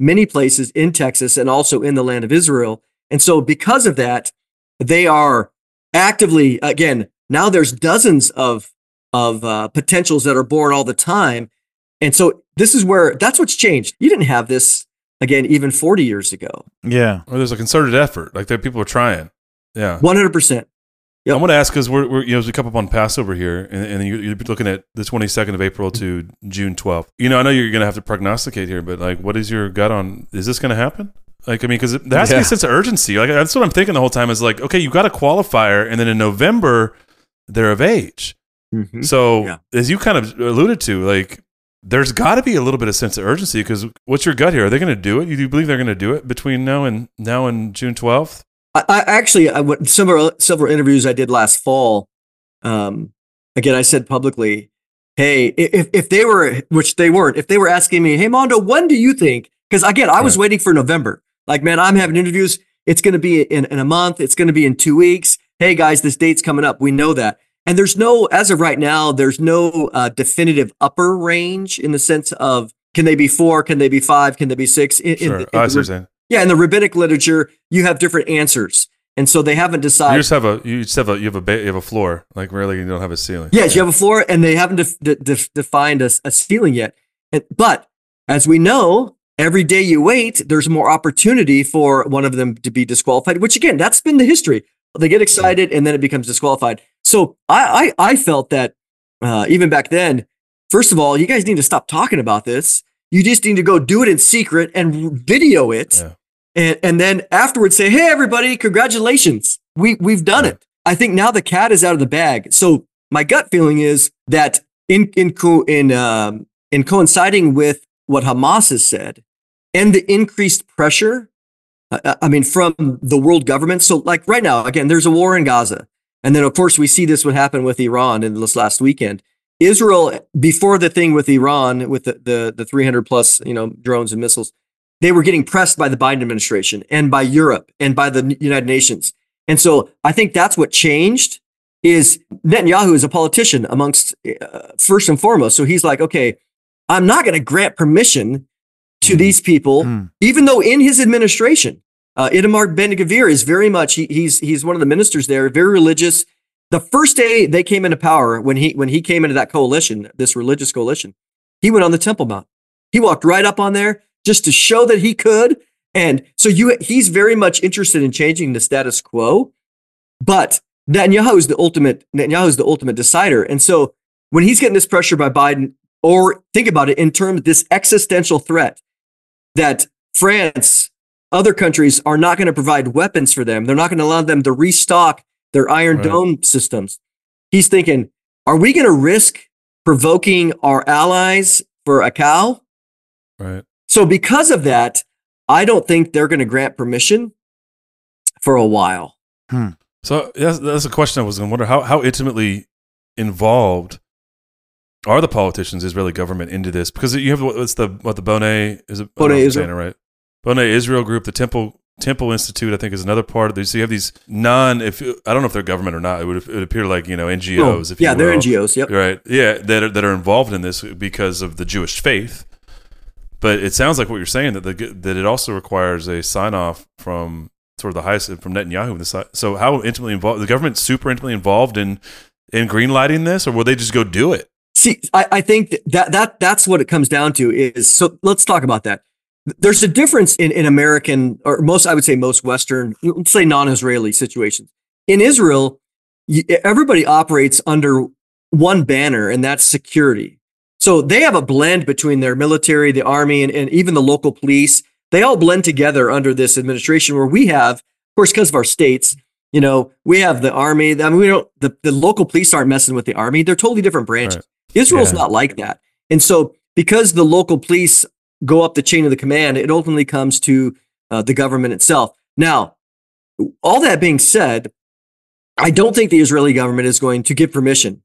many places in Texas and also in the land of Israel. And so because of that, they are actively, again, now there's dozens of, of uh, potentials that are born all the time. And so this is where, that's what's changed. You didn't have this, again, even forty years ago. Yeah. Or there's a concerted effort. Like, there people are trying. Yeah. one hundred percent. Yep. I want to ask, because we're, we're, you know, as we come up on Passover here, and, and you, you're looking at the twenty-second of April to June twelfth. You know, I know you're going to have to prognosticate here, but like, what is your gut on, is this going to happen? Like, I mean, because there has yeah. to be a sense of urgency. Like, that's what I'm thinking the whole time is like, okay, you got a qualifier, and then in November, they're of age. Mm-hmm. So, yeah. as you kind of alluded to, like, there's got to be a little bit of sense of urgency, because what's your gut here? Are they going to do it? You do believe they're going to do it between now and now and June twelfth? I, I actually, I went several several interviews I did last fall. Um, again, I said publicly, hey, if if they were, which they weren't, if they were asking me, hey, Mondo, when do you think? Because again, I was right. waiting for November. Like, man, I'm having interviews. It's going to be in, in a month. It's going to be in two weeks. Hey, guys, this date's coming up. We know that. And there's no, as of right now, there's no uh, definitive upper range in the sense of, can they be four? Can they be five? Can they be six? In, sure. in, in oh, I see the, what you're saying. Yeah, in the rabbinic literature, you have different answers. And so they haven't decided. You just have a, you just have a, you have a, ba- you have a floor. Like, really, you don't have a ceiling. Yes, yeah. You have a floor, and they haven't def- de- de- defined a, a ceiling yet. And, but as we know, every day you wait, there's more opportunity for one of them to be disqualified, which again, that's been the history. They get excited and then it becomes disqualified. So I I, I felt that uh, even back then, first of all, you guys need to stop talking about this. You just need to go do it in secret and video it. Yeah. And, and then afterwards say, hey, everybody, congratulations. We, we've done yeah. it. I think now the cat is out of the bag. So my gut feeling is that in, in, co- in, um, in coinciding with what Hamas has said and the increased pressure, uh, I mean, from the world government. So like right now, again, there's a war in Gaza. And then, of course, we see this would happen with Iran in this last weekend. Israel, before the thing with Iran, with the, the, the three hundred plus, you know, drones and missiles, they were getting pressed by the Biden administration and by Europe and by the United Nations. And so I think that's what changed is Netanyahu is a politician amongst uh, first and foremost. So he's like, okay, I'm not going to grant permission to mm. these people, mm. even though in his administration, uh, Itamar Ben-Gvir is very much, he, he's he's one of the ministers there, very religious. The first day they came into power, when he when he came into that coalition, this religious coalition, he went on the Temple Mount. He walked right up on there just to show that he could. And so you, he's very much interested in changing the status quo. But Netanyahu is the ultimate, Netanyahu is the ultimate decider. And so when he's getting this pressure by Biden, or think about it in terms of this existential threat that France, other countries are not going to provide weapons for them. They're not going to allow them to restock their Iron right. Dome systems. He's thinking, are we going to risk provoking our allies for a cow? Right. So because of that, I don't think they're going to grant permission for a while. Hmm. So that's, that's a question I was going to wonder. How, how intimately involved are the politicians, Israeli government, into this? Because you have what's the what the Boneh is it Boneh Israel, it right? Boneh Israel Group, the Temple Temple Institute, I think, is another part of this. So you have these non, if I don't know if they're government or not, it would, it would appear like, you know, N G Os. Oh, if yeah, you they're will. N G Os. Yep. Right. Yeah, that are, that are involved in this because of the Jewish faith. But it sounds like what you're saying that the, that it also requires a sign off from sort of the highest from Netanyahu. The side. So how intimately involved? The government super intimately involved in in greenlighting this, or will they just go do it? See, I, I think that that that's what it comes down to. Is so. Let's talk about that. There's a difference in, in American, or most, I would say most Western, let's say non-Israeli situations. In Israel, everybody operates under one banner, and that's security. So they have a blend between their military, the army, and, and even the local police. They all blend together under this administration, where we have, of course, because of our states, you know, we have the army. I mean, we don't, the, the local police aren't messing with the army. They're totally different branches. Right. Israel's yeah. not like that. And so because the local police go up the chain of the command, it ultimately comes to uh, the government itself. Now, all that being said, I don't think the Israeli government is going to give permission.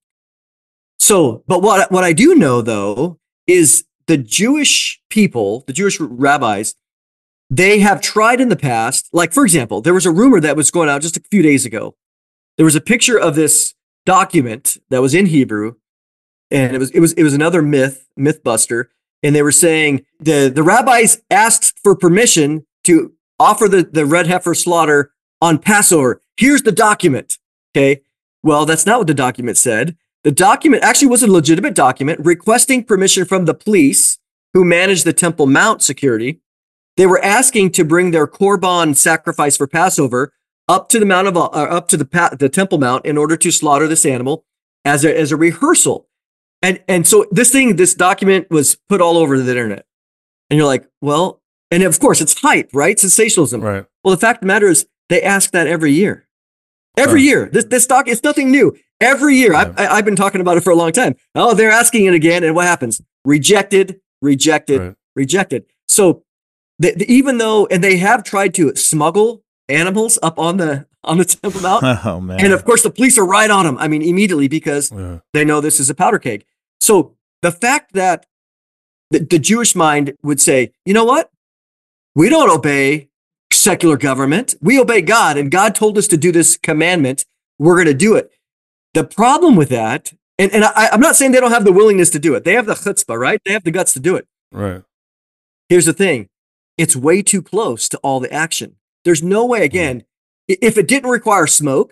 So, but what, what I do know, though, is the Jewish people, the Jewish rabbis, they have tried in the past. Like, for example, there was a rumor that was going out just a few days ago. There was a picture of this document that was in Hebrew, and it was it was it was another myth, myth buster. and they were saying the, the rabbis asked for permission to offer the, the red heifer slaughter on Passover. Here's the document. Okay. Well, that's not what the document said. The document actually was a legitimate document requesting permission from the police who managed the Temple Mount security. They were asking to bring their korban sacrifice for Passover up to the Mount of uh, up to the the Temple Mount in order to slaughter this animal as a as a rehearsal. And and so this thing, this document was put all over the internet. And you're like, well, and of course it's hype, right? Sensationalism. Right. Well, the fact of the matter is they ask that every year. Every Huh. year. This this doc, it's nothing new. Every year. Yeah. I've, I- I've been talking about it for a long time. Oh, they're asking it again. And what happens? Rejected, rejected, Right. rejected. So the, the, even though, and they have tried to smuggle animals up on the on the Temple Mount. Oh man. And of course, the police are right on them. I mean, immediately because Yeah. they know this is a powder keg. So the fact that the, the Jewish mind would say, you know what? We don't obey secular government. We obey God, and God told us to do this commandment. We're going to do it. The problem with that, and, and I, I'm not saying they don't have the willingness to do it. They have the chutzpah, right? They have the guts to do it. Right. Here's the thing. It's way too close to all the action. There's no way, again, i- if it didn't require smoke,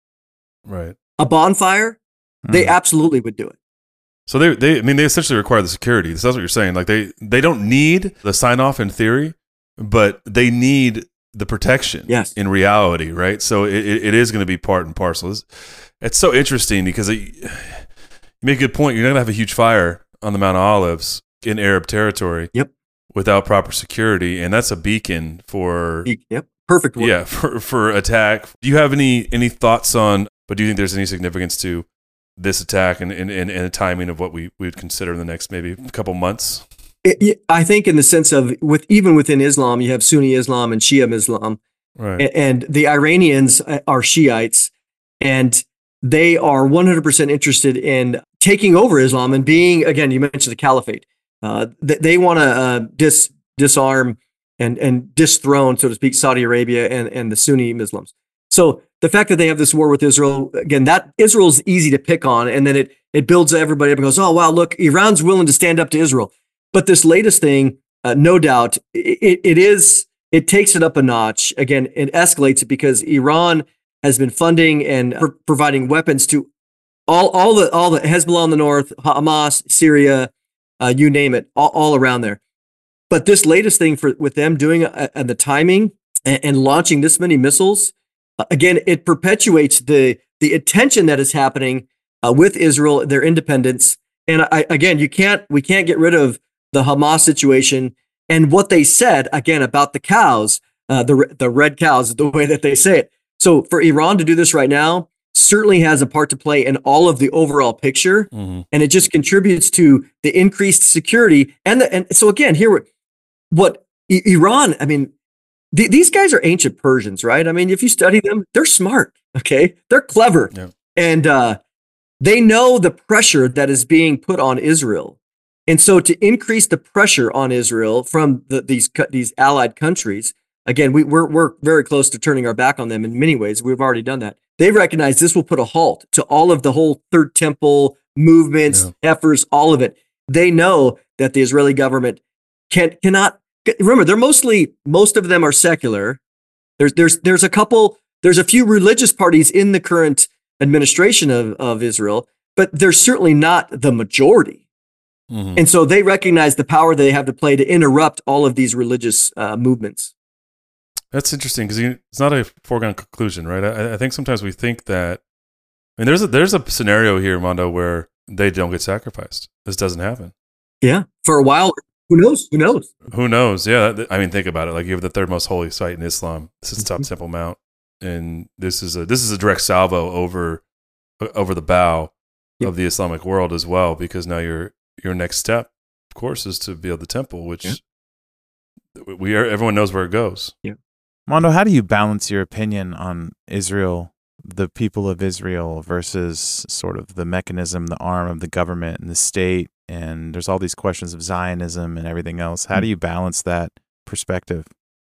Right. a bonfire, they Mhm. absolutely would do it. So they, they, I mean, they essentially require the security. That's what you're saying. Like they, they don't need the sign off in theory, but they need the protection. Yes. In reality, right? So it, it, it is going to be part and parcel. It's, it's so interesting because it, you make a good point. You're not going to have a huge fire on the Mount of Olives in Arab territory. Yep. Without proper security, and that's a beacon for Yep. Perfect word. yeah for for attack. Do you have any any thoughts on? But do you think there's any significance to this attack and and, and, and the timing of what we we would consider in the next maybe couple months? It- it- I think in the sense of with even within Islam, you have Sunni Islam and Shia Islam, Right. A- and the Iranians are Shiites, and they are one hundred percent interested in taking over Islam and being, again, you mentioned the caliphate. Uh, they they want to uh, dis disarm and and dethrone, so to speak, Saudi Arabia and and the Sunni Muslims. So the fact that they have this war with Israel, again, that Israel's easy to pick on, and then it it builds everybody up and goes, oh wow, look, Iran's willing to stand up to Israel. But this latest thing, uh, no doubt, it, it is it takes it up a notch. Again, it escalates it because Iran has been funding and pro- providing weapons to all all the all the Hezbollah in the north, Hamas, Syria, uh, you name it, all, all around there. But this latest thing for with them doing uh, and the timing and, and launching this many missiles, uh, again, it perpetuates the the attention that is happening uh, with Israel, their independence. And I, again, you can't we can't get rid of the Hamas situation and what they said again about the cows, uh, the the red cows, the way that they say it. So for Iran to do this right now certainly has a part to play in all of the overall picture, Mm-hmm. and it just contributes to the increased security. And the, and so again, here we're- what I- Iran, I mean, th- these guys are ancient Persians, right? I mean, if you study them, they're smart, okay? They're clever. Yeah. And uh, they know the pressure that is being put on Israel. And so to increase the pressure on Israel from the, these co- these allied countries, again, we, we're, we're very close to turning our back on them in many ways. We've already done that. They recognize this will put a halt to all of the whole Third Temple movements, Yeah. efforts, all of it. They know that the Israeli government can cannot remember. They're mostly most of them are secular. There's there's there's a couple. There's a few religious parties in the current administration of of Israel, but they're certainly not the majority. Mm-hmm. And so they recognize the power they have to play to interrupt all of these religious uh, movements. That's interesting because it's not a foregone conclusion, right? I, I think sometimes we think that. I mean, there's a there's a scenario here, Mondo, where they don't get sacrificed. This doesn't happen. Yeah, for a while. Who knows? Who knows? Who knows? Yeah, th- I mean, think about it. Like you have the third most holy site in Islam. This is top Mhm. Temple Mount, and this is a this is a direct salvo over over the bow Yep. of the Islamic world as well. Because now your your next step, of course, is to build the temple, which Yeah. we are. Everyone knows where it goes. Mondo, how do you balance your opinion on Israel, the people of Israel, versus sort of the mechanism, the arm of the government and the state? And there's all these questions of Zionism and everything else. How do you balance that perspective?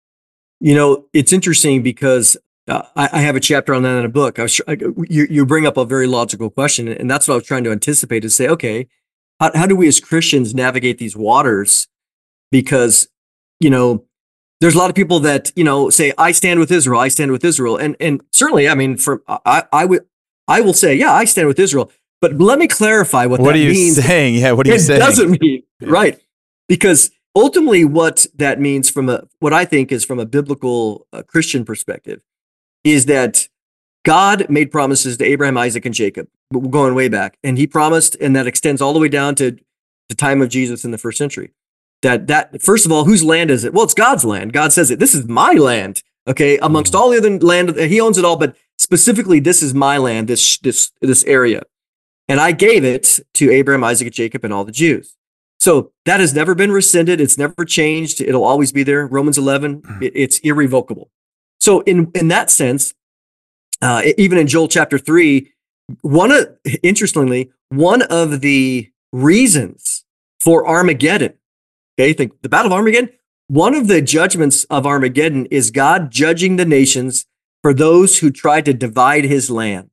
You know, it's interesting because uh, I, I have a chapter on that in a book. I was, I, you, you bring up a very logical question, and that's what I was trying to anticipate to say, okay, how, how do we as Christians navigate these waters? Because, you know, there's a lot of people that, you know, say, I stand with Israel, I stand with Israel. And and certainly, I mean, for I, I would I will say, yeah, I stand with Israel. But let me clarify what, what that means. What are you saying? Yeah, what are you it saying? It doesn't mean, yeah. Right. Because ultimately what that means from a, what I think is from a biblical uh, Christian perspective, is that God made promises to Abraham, Isaac, and Jacob, but we're going way back. And he promised, and that extends all the way down to the time of Jesus in the first century. That, that first of all, whose land is it? Well, it's God's land. God says it. This is my land. Okay. Amongst all the other land, he owns it all, but specifically, this is my land, this, this, this area. And I gave it to Abraham, Isaac, and Jacob, and all the Jews. So that has never been rescinded. It's never changed. It'll always be there. Romans eleven, it, it's irrevocable. So in, in that sense, uh, even in Joel chapter three, one of, interestingly, one of the reasons for Armageddon, okay, think the Battle of Armageddon, one of the judgments of Armageddon is God judging the nations for those who tried to divide his land.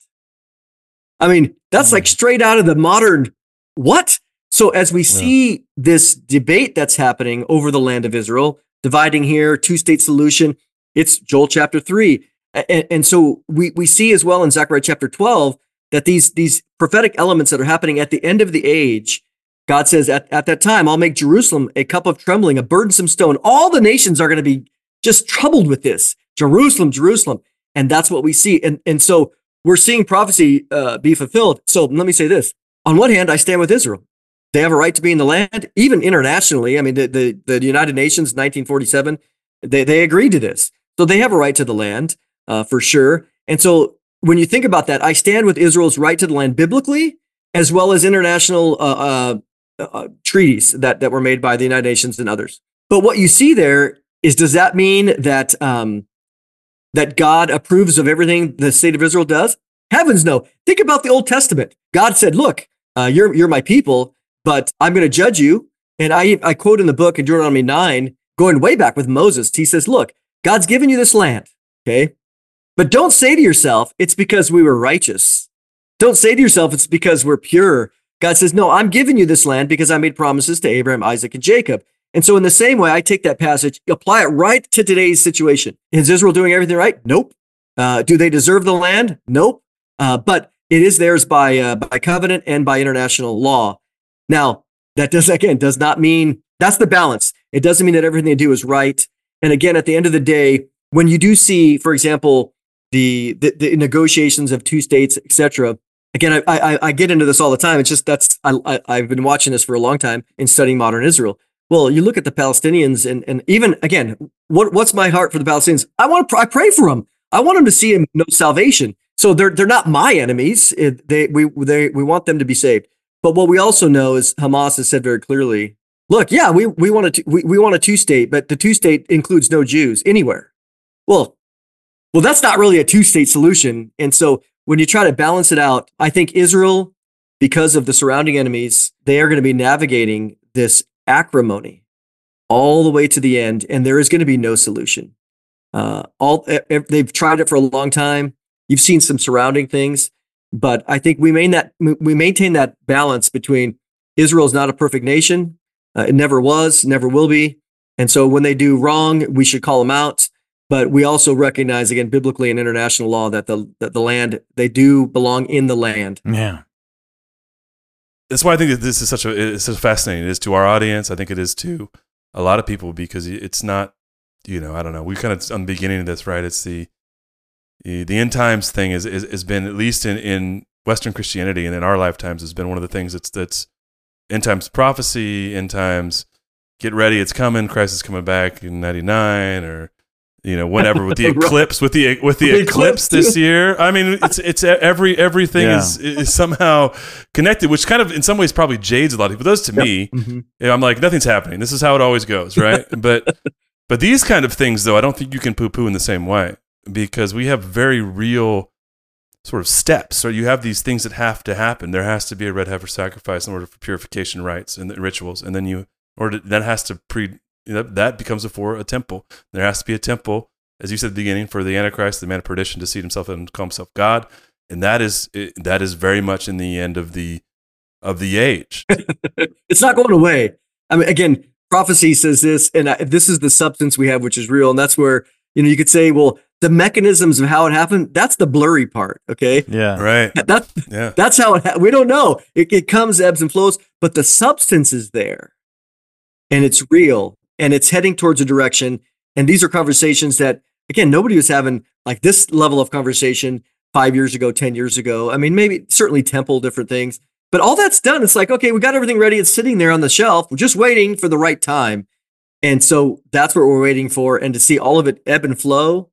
I mean, that's like straight out of the modern, what? So as we see yeah. this debate that's happening over the land of Israel, dividing here, two-state solution, it's Joel chapter three. And, and so we, we see as well in Zechariah chapter twelve that these, these prophetic elements that are happening at the end of the age, God says, at, at that time, I'll make Jerusalem a cup of trembling, a burdensome stone. All the nations are going to be just troubled with this. Jerusalem, Jerusalem. And that's what we see. And, and so we're seeing prophecy uh, be fulfilled. So let me say this. On one hand, I stand with Israel. They have a right to be in the land, even internationally. I mean, the, the, the United Nations, nineteen forty-seven, they, they agreed to this. So they have a right to the land uh, for sure. And so when you think about that, I stand with Israel's right to the land biblically, as well as international uh, uh, uh, treaties that, that were made by the United Nations and others. But what you see there is, does that mean that um, that God approves of everything the state of Israel does? Heavens no. Think about the Old Testament. God said, look, uh, you're you're my people, but I'm going to judge you. And I, I quote in the book in Deuteronomy nine, going way back with Moses, he says, look, God's given you this land, okay? But don't say to yourself, it's because we were righteous. Don't say to yourself, it's because we're pure. God says, no, I'm giving you this land because I made promises to Abraham, Isaac, and Jacob. And so in the same way, I take that passage, apply it right to today's situation. Is Israel doing everything right? Nope. Uh, do they deserve the land? Nope. Uh, but it is theirs by uh, by covenant and by international law. Now, that does, again, does not mean, that's the balance. It doesn't mean that everything they do is right. And again, at the end of the day, when you do see, for example, the the, the negotiations of two states, et cetera, again, I, I, I get into this all the time. It's just that's, I, I, I've been watching this for a long time in studying modern Israel. Well, you look at the Palestinians, and and even again, what what's my heart for the Palestinians? I want to I pray for them. I want them to see no salvation. So they're they're not my enemies. It, they we they we want them to be saved. But what we also know is Hamas has said very clearly, look, yeah, we we want a we, we want a two state, but the two state includes no Jews anywhere. Well, well, that's not really a two state solution. And so when you try to balance it out, I think Israel, because of the surrounding enemies, they are going to be navigating this acrimony all the way to the end, and there is going to be no solution. Uh, all they've tried it for a long time. You've seen some surrounding things, but I think we maintain that we maintain that balance between Israel is not a perfect nation. Uh, it never was, never will be, and so when they do wrong, we should call them out. But we also recognize, again, biblically and international law, that the that the land, they do belong in the land. Yeah. That's why I think that this is such a it's so fascinating. It is to our audience. I think it is to a lot of people, because it's not, you know, I don't know. We kind of on the beginning of this, right? It's the the end times thing is is has been, at least in, in Western Christianity and in our lifetimes, has been one of the things that's that's end times prophecy, end times get ready, it's coming, Christ is coming back in ninety-nine, or you know, whenever with the eclipse, with the with the, the eclipse, eclipse this year. I mean, it's it's every everything yeah. is is somehow connected, which kind of in some ways probably jades a lot of people. Those to yep. me, mm-hmm. you know, I'm like, nothing's happening. This is how it always goes, right? but but these kind of things, though, I don't think you can poo-poo in the same way, because we have very real sort of steps. So you have these things that have to happen. There has to be a red heifer sacrifice in order for purification rites and the rituals, and then you or that has to pre. You know, that becomes before a temple. There has to be a temple, as you said at the beginning, for the Antichrist, the man of perdition, to seat himself and call himself God, and that is that is very much in the end of the of the age. It's not going away. I mean, again, prophecy says this, and I, this is the substance we have, which is real. And that's where, you know, you could say, well, the mechanisms of how it happened, that's the blurry part. Okay. Yeah. Right. That, yeah. That's how it, ha- we don't know. It, it comes, ebbs and flows, but the substance is there and it's real and it's heading towards a direction. And these are conversations that, again, nobody was having like this level of conversation five years ago, ten years ago. I mean, maybe certainly temple, different things, but all that's done. It's like, okay, we got everything ready. It's sitting there on the shelf. We're just waiting for the right time. And so that's what we're waiting for. And to see all of it ebb and flow,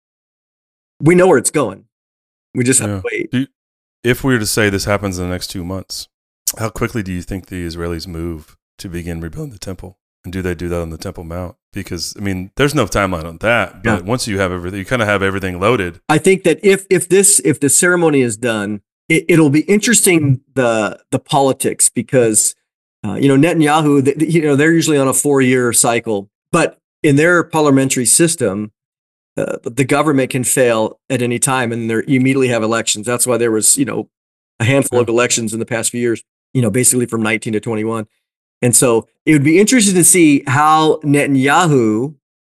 we know where it's going. We just have yeah. to wait. Do you, if we were to say this happens in the next two months, how quickly do you think the Israelis move to begin rebuilding the temple? And do they do that on the Temple Mount? Because, I mean, there's no timeline on that. But Yeah. once you have everything, you kind of have everything loaded. I think that if if this if the ceremony is done, it, it'll be interesting the the politics because uh, you know Netanyahu, the, the- you know they're usually on a four year cycle, but in their parliamentary system, uh, the government can fail at any time, and they immediately have elections. That's why there was you know a handful of elections in the past few years. You know, basically from nineteen to twenty-one, and so it would be interesting to see how Netanyahu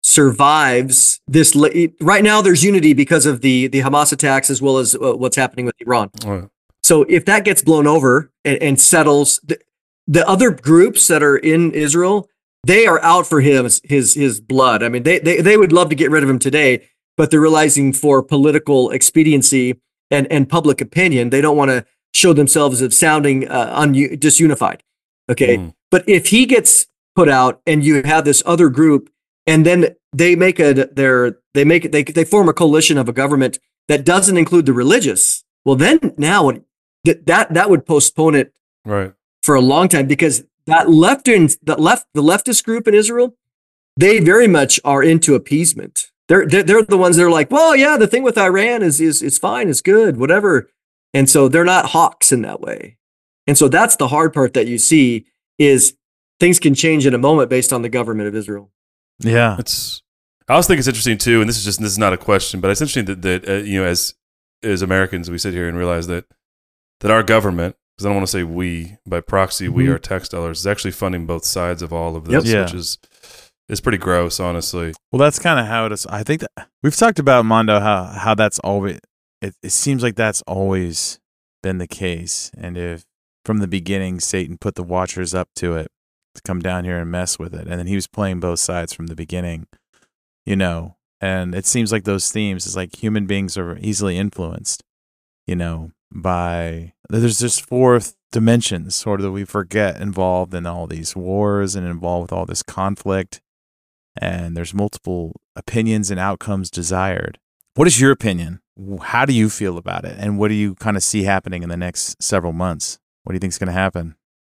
survives this. li- Right now, there's unity because of the the Hamas attacks as well as uh, what's happening with Iran. Right. So if that gets blown over and, and settles, the, the other groups that are in Israel, they are out for his his his blood. I mean, they they they would love to get rid of him today, but they're realizing for political expediency and and public opinion, they don't want to show themselves as sounding uh, un- disunified. Okay, Mm. but if he gets put out and you have this other group, and then they make a their they make it they they form a coalition of a government that doesn't include the religious. Well, then now it, that that that would postpone it Right. for a long time because that left in the left the leftist group in Israel, they very much are into appeasement. They're they're, they're the ones that are like, well, yeah, the thing with Iran is is is fine, it's good, whatever. And so they're not hawks in that way. And so that's the hard part that you see is things can change in a moment based on the government of Israel. Yeah. It's. I also think it's interesting too, and this is just this is not a question, but it's interesting that that uh, you know, as as Americans, we sit here and realize that that our government, because I don't want to say we, by proxy, we Mhm. are tax dollars, is actually funding both sides of all of this, Yep. Yeah. which is is pretty gross, honestly. Well, that's kind of how it is. I think that we've talked about Mondo how how that's always. It, it seems like that's always been the case, and if from the beginning Satan put the watchers up to it to come down here and mess with it, and then he was playing both sides from the beginning, you know. And it seems like those themes is like human beings are easily influenced, you know, by there's just fourth dimensions sort of that we forget involved in all these wars and involved with all this conflict. And there's multiple opinions and outcomes desired. What is your opinion? How do you feel about it? And what do you kind of see happening in the next several months? What do you think is going to happen?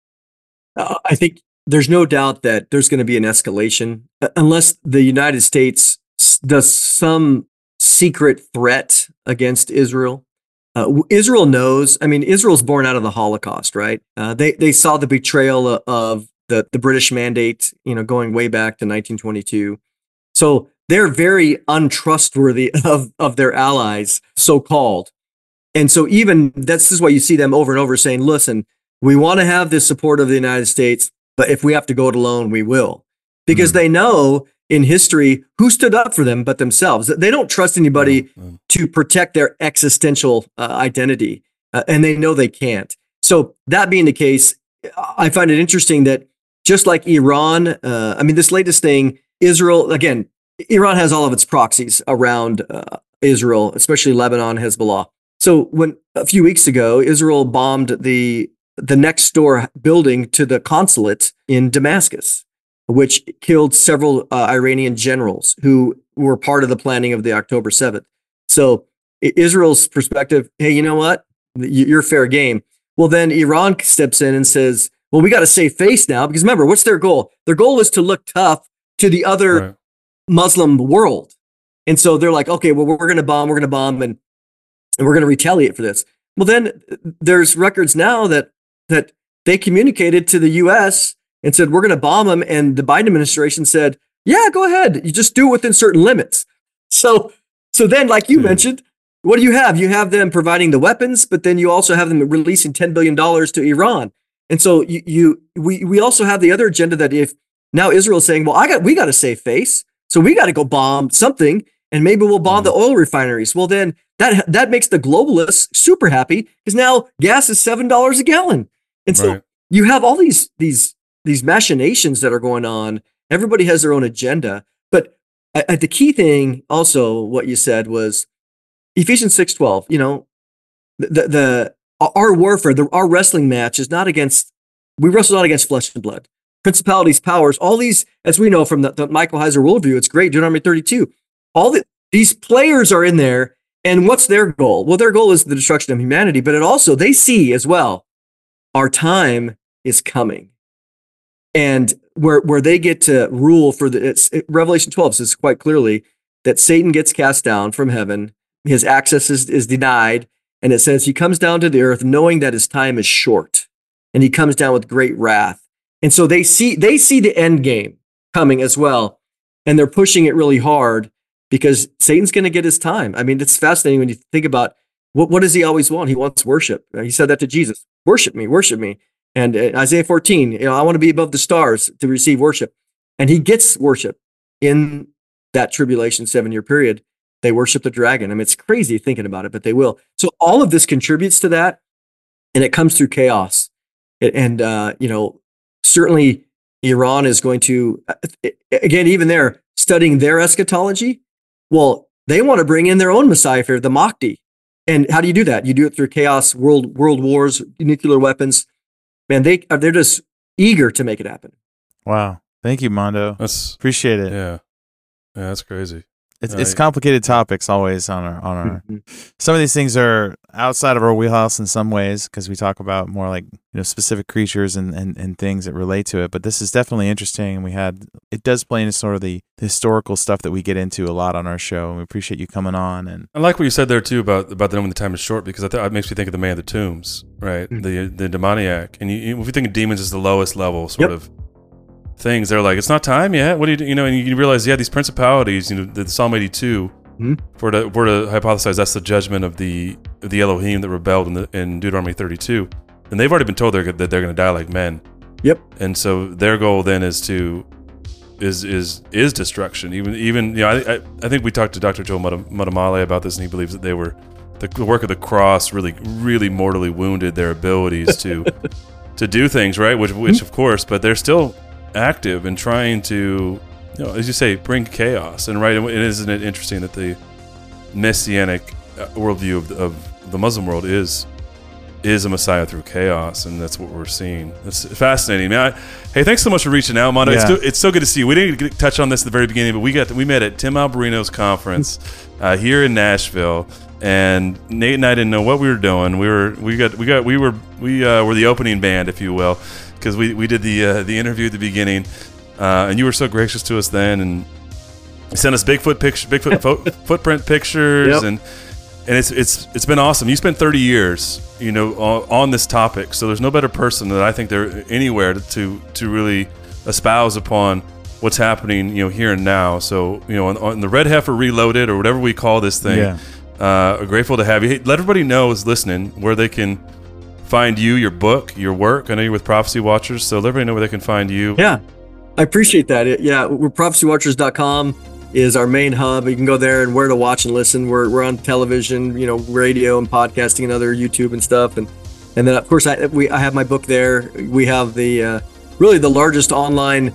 Uh, I think there's no doubt that there's going to be an escalation uh, unless the United States s- does some secret threat against Israel. Uh, w- Israel knows. I mean, Israel's born out of the Holocaust, right? Uh, they they saw the betrayal of, of the the British mandate, you know, going way back to nineteen twenty-two. So they're very untrustworthy of of their allies, so called. And so even this is why you see them over and over saying, "Listen, we want to have the support of the United States, but if we have to go it alone, we will," because they know in history who stood up for them but themselves. They don't trust anybody Mm. to protect their existential uh, identity, uh, and they know they can't. So that being the case, I find it interesting that just like Iran, uh, I mean, this latest thing, Israel, again, Iran has all of its proxies around uh, Israel, especially Lebanon, Hezbollah. So when a few weeks ago, Israel bombed the the next door building to the consulate in Damascus, which killed several uh, Iranian generals who were part of the planning of the October seventh. So I- Israel's perspective, hey, you know what? Y- You're fair game. Well, then Iran steps in and says, well, we got to save face now, because remember, what's their goal? Their goal is to look tough to the other Right. Muslim world. And so they're like, okay, well, we're going to bomb, we're going to bomb, and, and we're going to retaliate for this. Well, then there's records now that that they communicated to the U S and said, we're going to bomb them. And the Biden administration said, yeah, go ahead. You just do it within certain limits. So, so then, like you Hmm. mentioned, what do you have? You have them providing the weapons, but then you also have them releasing ten billion dollars to Iran. And so you, you we we also have the other agenda that if now Israel is saying, well, I got we got to save face, so we got to go bomb something, and maybe we'll bomb mm-hmm. the oil refineries. Well, then that that makes the globalists super happy because now gas is seven dollars a gallon, and so right. you have all these these these machinations that are going on. Everybody has their own agenda, but I, I, the key thing also what you said was Ephesians six twelve. You know, the the our warfare, the, our wrestling match is not against, we wrestle not against flesh and blood, principalities, powers, all these, as we know from the, the Michael Heiser worldview, it's great, Deuteronomy thirty-two. All the, these players are in there, and what's their goal? Well, their goal is the destruction of humanity, but it also, they see as well, our time is coming. And where where they get to rule for the, it's, it, Revelation twelve says quite clearly that Satan gets cast down from heaven, his access is, is denied, and it says he comes down to the earth knowing that his time is short, and he comes down with great wrath. And so they see they see the end game coming as well, and they're pushing it really hard because Satan's going to get his time. I mean, it's fascinating when you think about what what does he always want? He wants worship. He said that to Jesus: "Worship me, worship me." And uh, Isaiah fourteen, you know, I want to be above the stars to receive worship, and he gets worship in that tribulation seven-year period. They worship the dragon. I mean, it's crazy thinking about it, but they will. So all of this contributes to that, and it comes through chaos. And, uh, you know, certainly Iran is going to, again, even there, studying their eschatology. Well, they want to bring in their own Messiah figure, the Mahdi. And how do you do that? You do it through chaos, world world wars, nuclear weapons. Man, they, they're just eager to make it happen. Wow. Thank you, Mondo. That's, Appreciate it. Yeah. Yeah, that's crazy. It's right. It's complicated topics always on our on our. Mm-hmm. Some of these things are outside of our wheelhouse in some ways because we talk about more like you know specific creatures and, and, and things that relate to it. But this is definitely interesting, and we had it does play into sort of the historical stuff that we get into a lot on our show, and we appreciate you coming on. And I like what you said there too about about the knowing the time is short because I th- it makes me think of the man of the tombs, right? Mm-hmm. The the demoniac, and you, if you think of demons as the lowest level, sort yep. of. Things they're like, it's not time yet. What do you, you know? And you realize, yeah, these principalities, you know, the Psalm eighty-two. Mm-hmm. For to for to hypothesize, that's the judgment of the of the Elohim that rebelled in the in Deuteronomy thirty-two, and they've already been told they're that they're going to die like men. Yep. And so their goal then is to is is is destruction. Even even you know, I I, I think we talked to Doctor Joel Muddamalle about this, and he believes that they were the, the work of the cross really really mortally wounded their abilities to to do things right, which which mm-hmm. of course, but they're still active and trying to, you know, as you say, bring chaos. And right, and isn't it interesting that the messianic worldview of the, of the Muslim world is is a Messiah through chaos, and that's what we're seeing. It's fascinating, man. I, hey, thanks so much for reaching out, Mondo. Yeah. It's, so, it's so good to see you. We didn't get, touch on this at the very beginning, but we got we met at Tim Alberino's conference uh, here in Nashville. And Nate and I didn't know what we were doing. We were we got we got we were we uh, were the opening band, if you will, because we, we did the uh, the interview at the beginning, uh, and you were so gracious to us then, and sent us Bigfoot picture, Bigfoot fo- footprint pictures, yep. and and it's it's it's been awesome. You spent thirty years, you know, on, on this topic, so there's no better person that I think there anywhere to, to to really espouse upon what's happening, you know, here and now. So you know, on, on the Red Heifer Reloaded or whatever we call this thing. Yeah. Uh, grateful to have you. Hey, let everybody know who's listening where they can find you, your book, your work. I know you're with Prophecy Watchers, so let everybody know where they can find you. Yeah, I appreciate that. It, yeah, we're prophecy watchers dot com is our main hub. You can go there and where to watch and listen. We're we're on television, you know, radio and podcasting and other YouTube and stuff. And and then of course I we I have my book there. We have the uh, really the largest online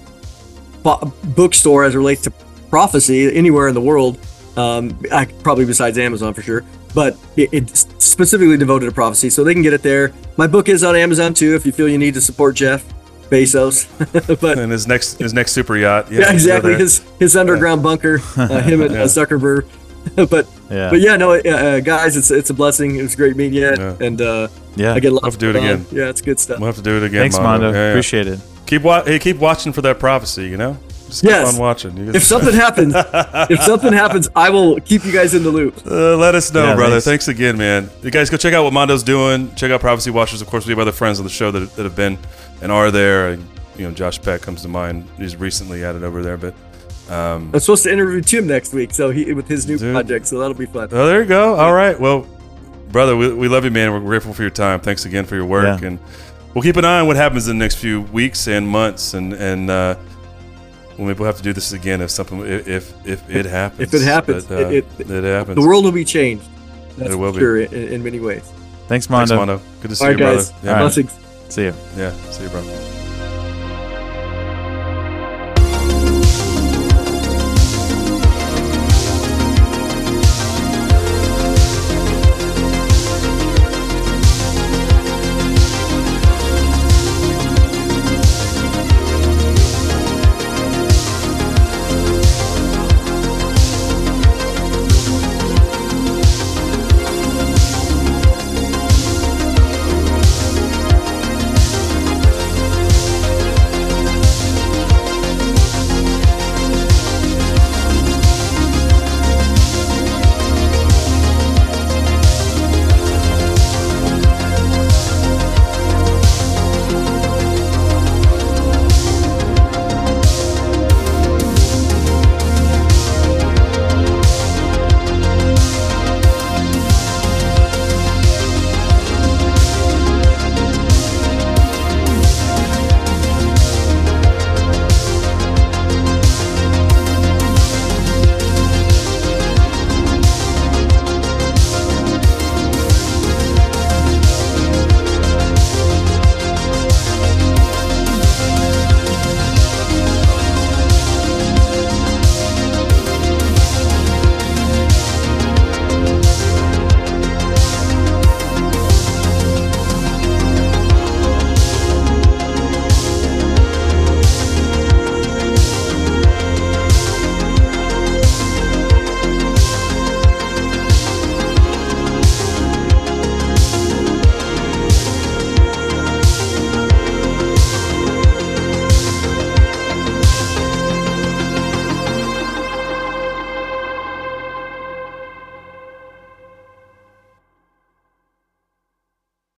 po- bookstore as it relates to prophecy anywhere in the world. Um, I, probably besides Amazon for sure, but it, it's specifically devoted to prophecy, so they can get it there. My book is on Amazon too, if you feel you need to support Jeff Bezos. But and his next his next super yacht, yeah, yeah exactly. His his underground yeah. bunker, uh, him and yeah. uh, Zuckerberg. but yeah. but yeah, no, uh, guys, it's it's a blessing. It was great meeting you, yeah. and uh, yeah, I get a lot we'll have to do it again. Yeah, it's good stuff. We'll have to do it again. Thanks, Mondo. Mondo. Yeah, Appreciate yeah. it. Keep wa- hey, keep watching for that prophecy. You know. Just keep yes. on watching. You if something happens, if something happens, I will keep you guys in the loop. Uh, let us know, yeah, brother. Thanks. thanks again, man. You guys go check out what Mondo's doing. Check out Prophecy Watchers. Of course, we have other friends on the show that, that have been and are there. And, you know, Josh Peck comes to mind. He's recently added over there, but um, I'm supposed to interview Tim next week, so he with his new dude. project. So that'll be fun. Oh, there you go. All right. Well, brother, we, we love you, man. We're grateful for your time. Thanks again for your work, yeah. and we'll keep an eye on what happens in the next few weeks and months, and and uh, well, maybe we'll have to do this again if something if if it happens. If it happens, but, uh, it, it, it happens. The world will be changed. That's it will for sure be in, in many ways. Thanks, Mondo. Thanks, Mondo. Good to see All you, right, brother. guys. Yeah, Blessings. See you. Yeah, see you, bro.